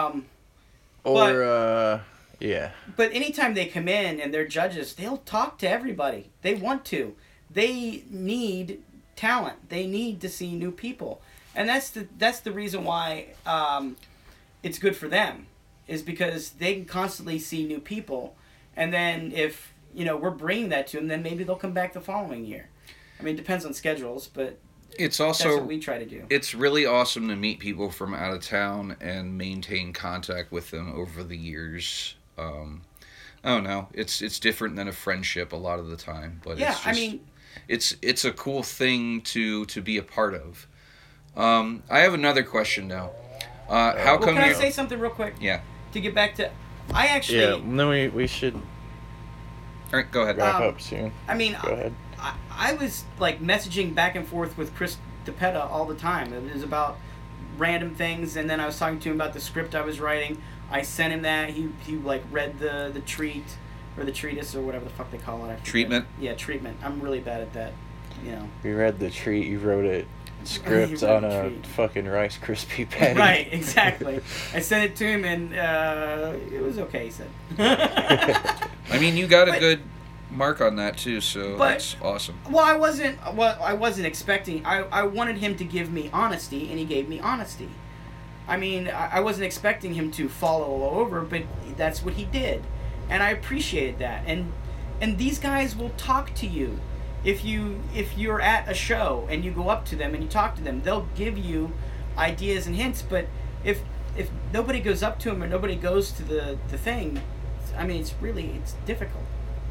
Yeah. But anytime they come in and they're judges, they'll talk to everybody. They want to. They need talent. They need to see new people, and that's the reason why it's good for them, is because they can constantly see new people, and then if we're bringing that to them, then maybe they'll come back the following year. I mean, it depends on schedules, but It's also that's what we try to do. It's really awesome to meet people from out of town and maintain contact with them over the years. I don't know. It's different than a friendship a lot of the time, but Yeah, it's just, I mean, it's a cool thing to be a part of. I have another question now. How come can I you? say something real quick? Yeah. To get back to, I actually. Yeah. Then we should All right, go ahead. wrap up soon. I mean, Go ahead. I was messaging back and forth with Chris DePetta all the time. It was about random things, and then I was talking to him about the script I was writing. I sent him that. He read the treat or the treatise or whatever the fuck they call it. I forget. Treatment? Yeah, treatment. I'm really bad at that. You read the treat. You wrote it script You on wrote a treat. fucking Rice Krispie patty. Right, exactly. I sent it to him, and it was okay. He said. I mean, you got a good mark on that too, so that's awesome. Well, I wasn't expecting. I wanted him to give me honesty, and he gave me honesty. I mean, I wasn't expecting him to fall all over, but that's what he did, and I appreciated that. And these guys will talk to you. If you're at a show and you go up to them and you talk to them, they'll give you ideas and hints. But if nobody goes up to them or nobody goes to the thing, I mean, it's difficult.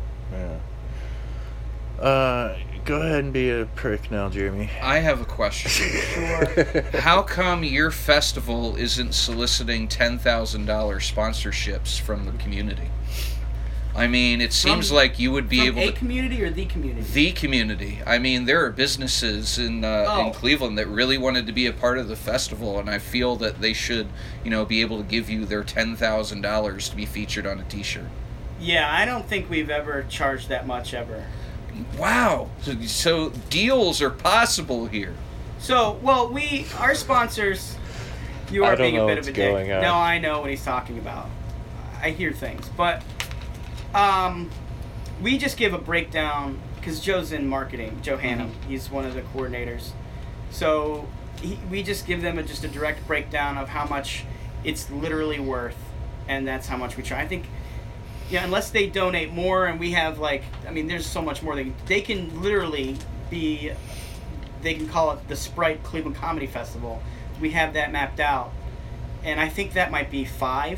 Yeah. Go ahead and be a prick now, Jeremy. I have a question. Sure. How come your festival isn't soliciting $10,000 sponsorships from the community? I mean, it seems like you would be able to... a community or the community? The community. I mean, there are businesses in Cleveland that really wanted to be a part of the festival, and I feel that they should, be able to give you their $10,000 to be featured on a T-shirt. Yeah, I don't think we've ever charged that much ever. Wow. So deals are possible here. So, well, our sponsors, you are being a bit of a dick. On. No, I know what he's talking about. I hear things. But we just give a breakdown, because Joe's in marketing, Joe Hannum. He's one of the coordinators. So we just give them just a direct breakdown of how much it's literally worth, and that's how much we try. I think, unless they donate more, and we have there's so much more. They can literally they can call it the Sprite Cleveland Comedy Festival. We have that mapped out, and I think that might be 5.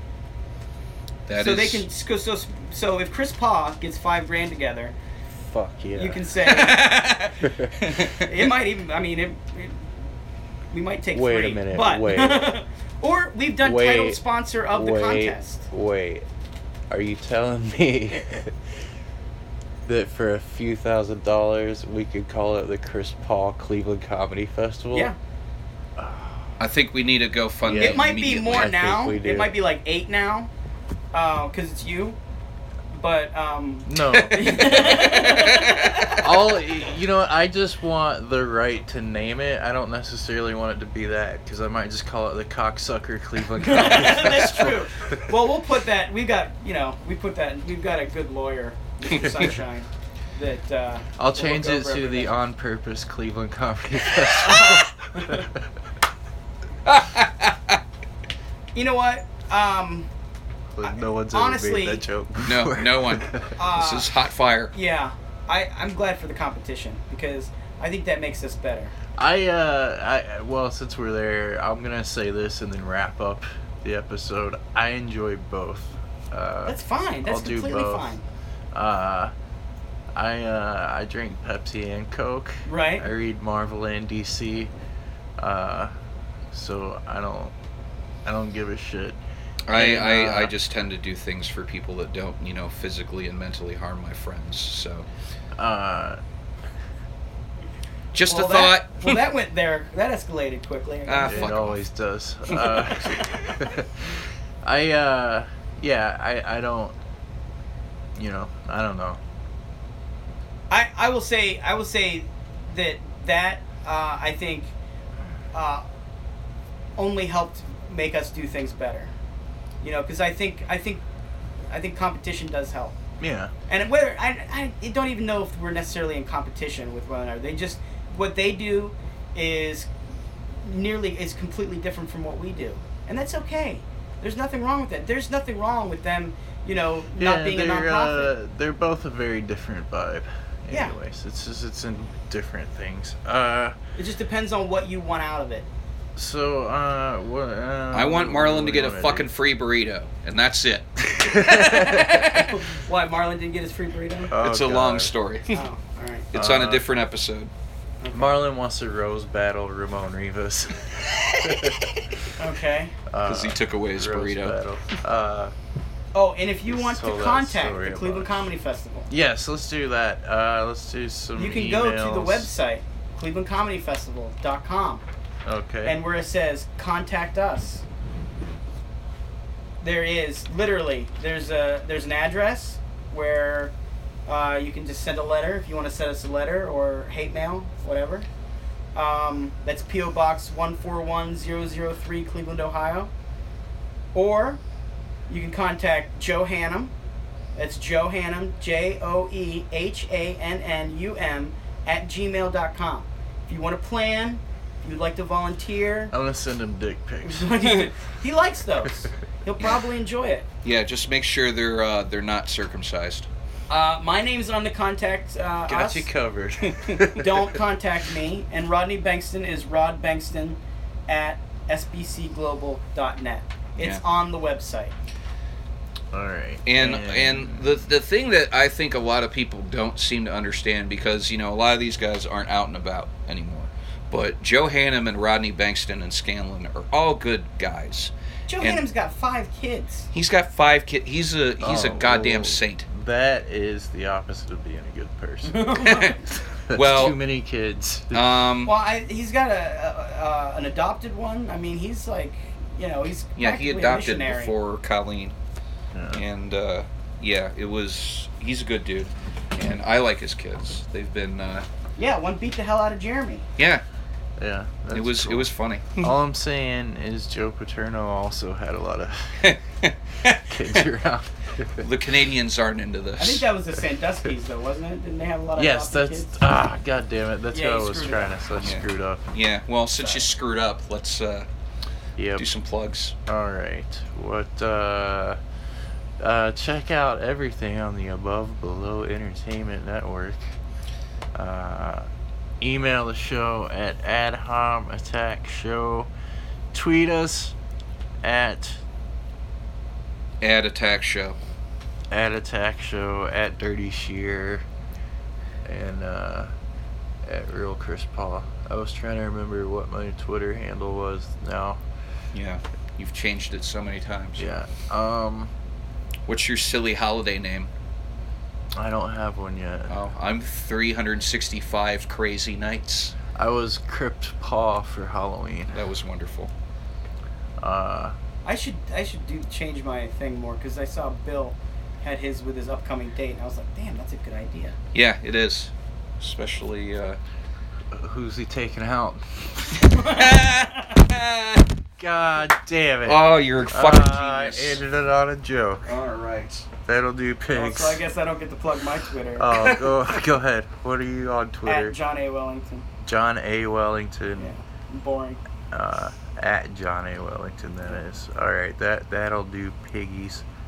They can so if Chris Paw gets $5,000 together, fuck yeah, you can say it might even. I mean, we might take 3. Wait a minute. But wait. Or we've done titled sponsor of the contest. Wait, are you telling me that for a few $1,000s we could call it the Chris Paul Cleveland Comedy Festival? Yeah. I think we need to go fund it. It might be more now. It might be like 8 now, because it's you. But no. I just want the right to name it. I don't necessarily want it to be that, because I might just call it the Cocksucker Cleveland Comedy That's true. Well, we'll put that. We've got We've got a good lawyer, Mr. Sunshine. That I'll change it to the On Purpose Cleveland Comedy Festival. You know what? No one's honestly, ever made that joke. No one. This is hot fire. Yeah, I'm glad for the competition, because I think that makes us better. Well, since we're there, I'm gonna say this and then wrap up the episode. I enjoy both. That's fine. That's completely fine. I drink Pepsi and Coke. Right. I read Marvel and DC. So I don't give a shit. I just tend to do things for people that don't, physically and mentally harm my friends. So, just a thought. That went there. That escalated quickly. It always does. I don't. I don't know. I will say that I think only helped make us do things better. Because I think competition does help. Yeah. And whether I don't even know if we're necessarily in competition with one another. What they do is completely different from what we do, and that's okay. There's nothing wrong with that. There's nothing wrong with them, not being a nonprofit. They're both a very different vibe. Yeah. Anyways, it's in different things. It just depends on what you want out of it. So, I want Marlon to get a fucking free burrito, and that's it. Why, Marlon didn't get his free burrito? It's a long story. Oh, all right. It's on a different episode. Okay. Marlon wants to rose battle Ramon Rivas. Okay. Because he took away his burrito. And if you want to contact the Cleveland Comedy Festival. Yes, let's do that. Let's do some You can emails. go to the website, clevelandcomedyfestival.com. Okay. And where it says contact us, there is literally there's an address where you can just send a letter if you want to send us a letter, or hate mail, whatever. That's P.O. Box 141003, Cleveland, Ohio. Or you can contact Joe Hannum. That's Joe Hannum, JoeHannum @gmail.com. If you want to plan. If you'd like to volunteer. I'm going to send him dick pics. He likes those. He'll probably enjoy it. Yeah, just make sure they're not circumcised. My name's on the contact Got you covered. Don't contact me. And Rodney Bankston is Rod Bankston @sbcglobal.net. It's on the website. All right. And the thing that I think a lot of people don't seem to understand, because, a lot of these guys aren't out and about anymore. But Joe Hannum and Rodney Bankston and Scanlon are all good guys. Joe Hannum's got 5 kids. He's got 5 kids. He's a goddamn whoa. saint. That is the opposite of being a good person. That's Well, too many kids. Well, he's got an adopted one. I mean, he's like, he's he practically a adopted missionary. before Colleen, Yeah. and he's a good dude, and I like his kids. They've been Yeah, one beat the hell out of Jeremy. yeah. Yeah, that's It was cool. funny. All I'm saying is Joe Paterno also had a lot of kids around. The Canadians aren't into this. I think that was the Sandusky's, though, wasn't it? Didn't they have a lot of Yes, adopted that's kids? god damn it. That's Yeah, what you I was screwed trying up. to say. I Yeah. screwed up. Yeah, well, since you screwed up, let's Yep. do some plugs. All right. What? Check out everything on the Above Below Entertainment Network. Email the show at adhomattackshow. Tweet us at Attack Show. @attackshow, @dirtyshear, and at Real Chris Paul. I was trying to remember what my Twitter handle was now. Yeah, you've changed it so many times. Yeah. What's your silly holiday name? I don't have one yet. Oh, I'm 365 Crazy Nights. I was Crypt Paw for Halloween. That was wonderful. I should change my thing more, because I saw Bill had his with his upcoming date, and I was like, damn, that's a good idea. Yeah, it is. Especially, Who's he taking out? God damn it. Oh, you're a fucking I genius. ended it on a joke. Alright. That'll do, Oh, pigs. so I guess I don't get to plug my Twitter. Oh, go ahead. What are you on Twitter? At John A. Wellington. John A. Wellington. Yeah, boring. At John A. Wellington, that is. Alright, that'll do, piggies.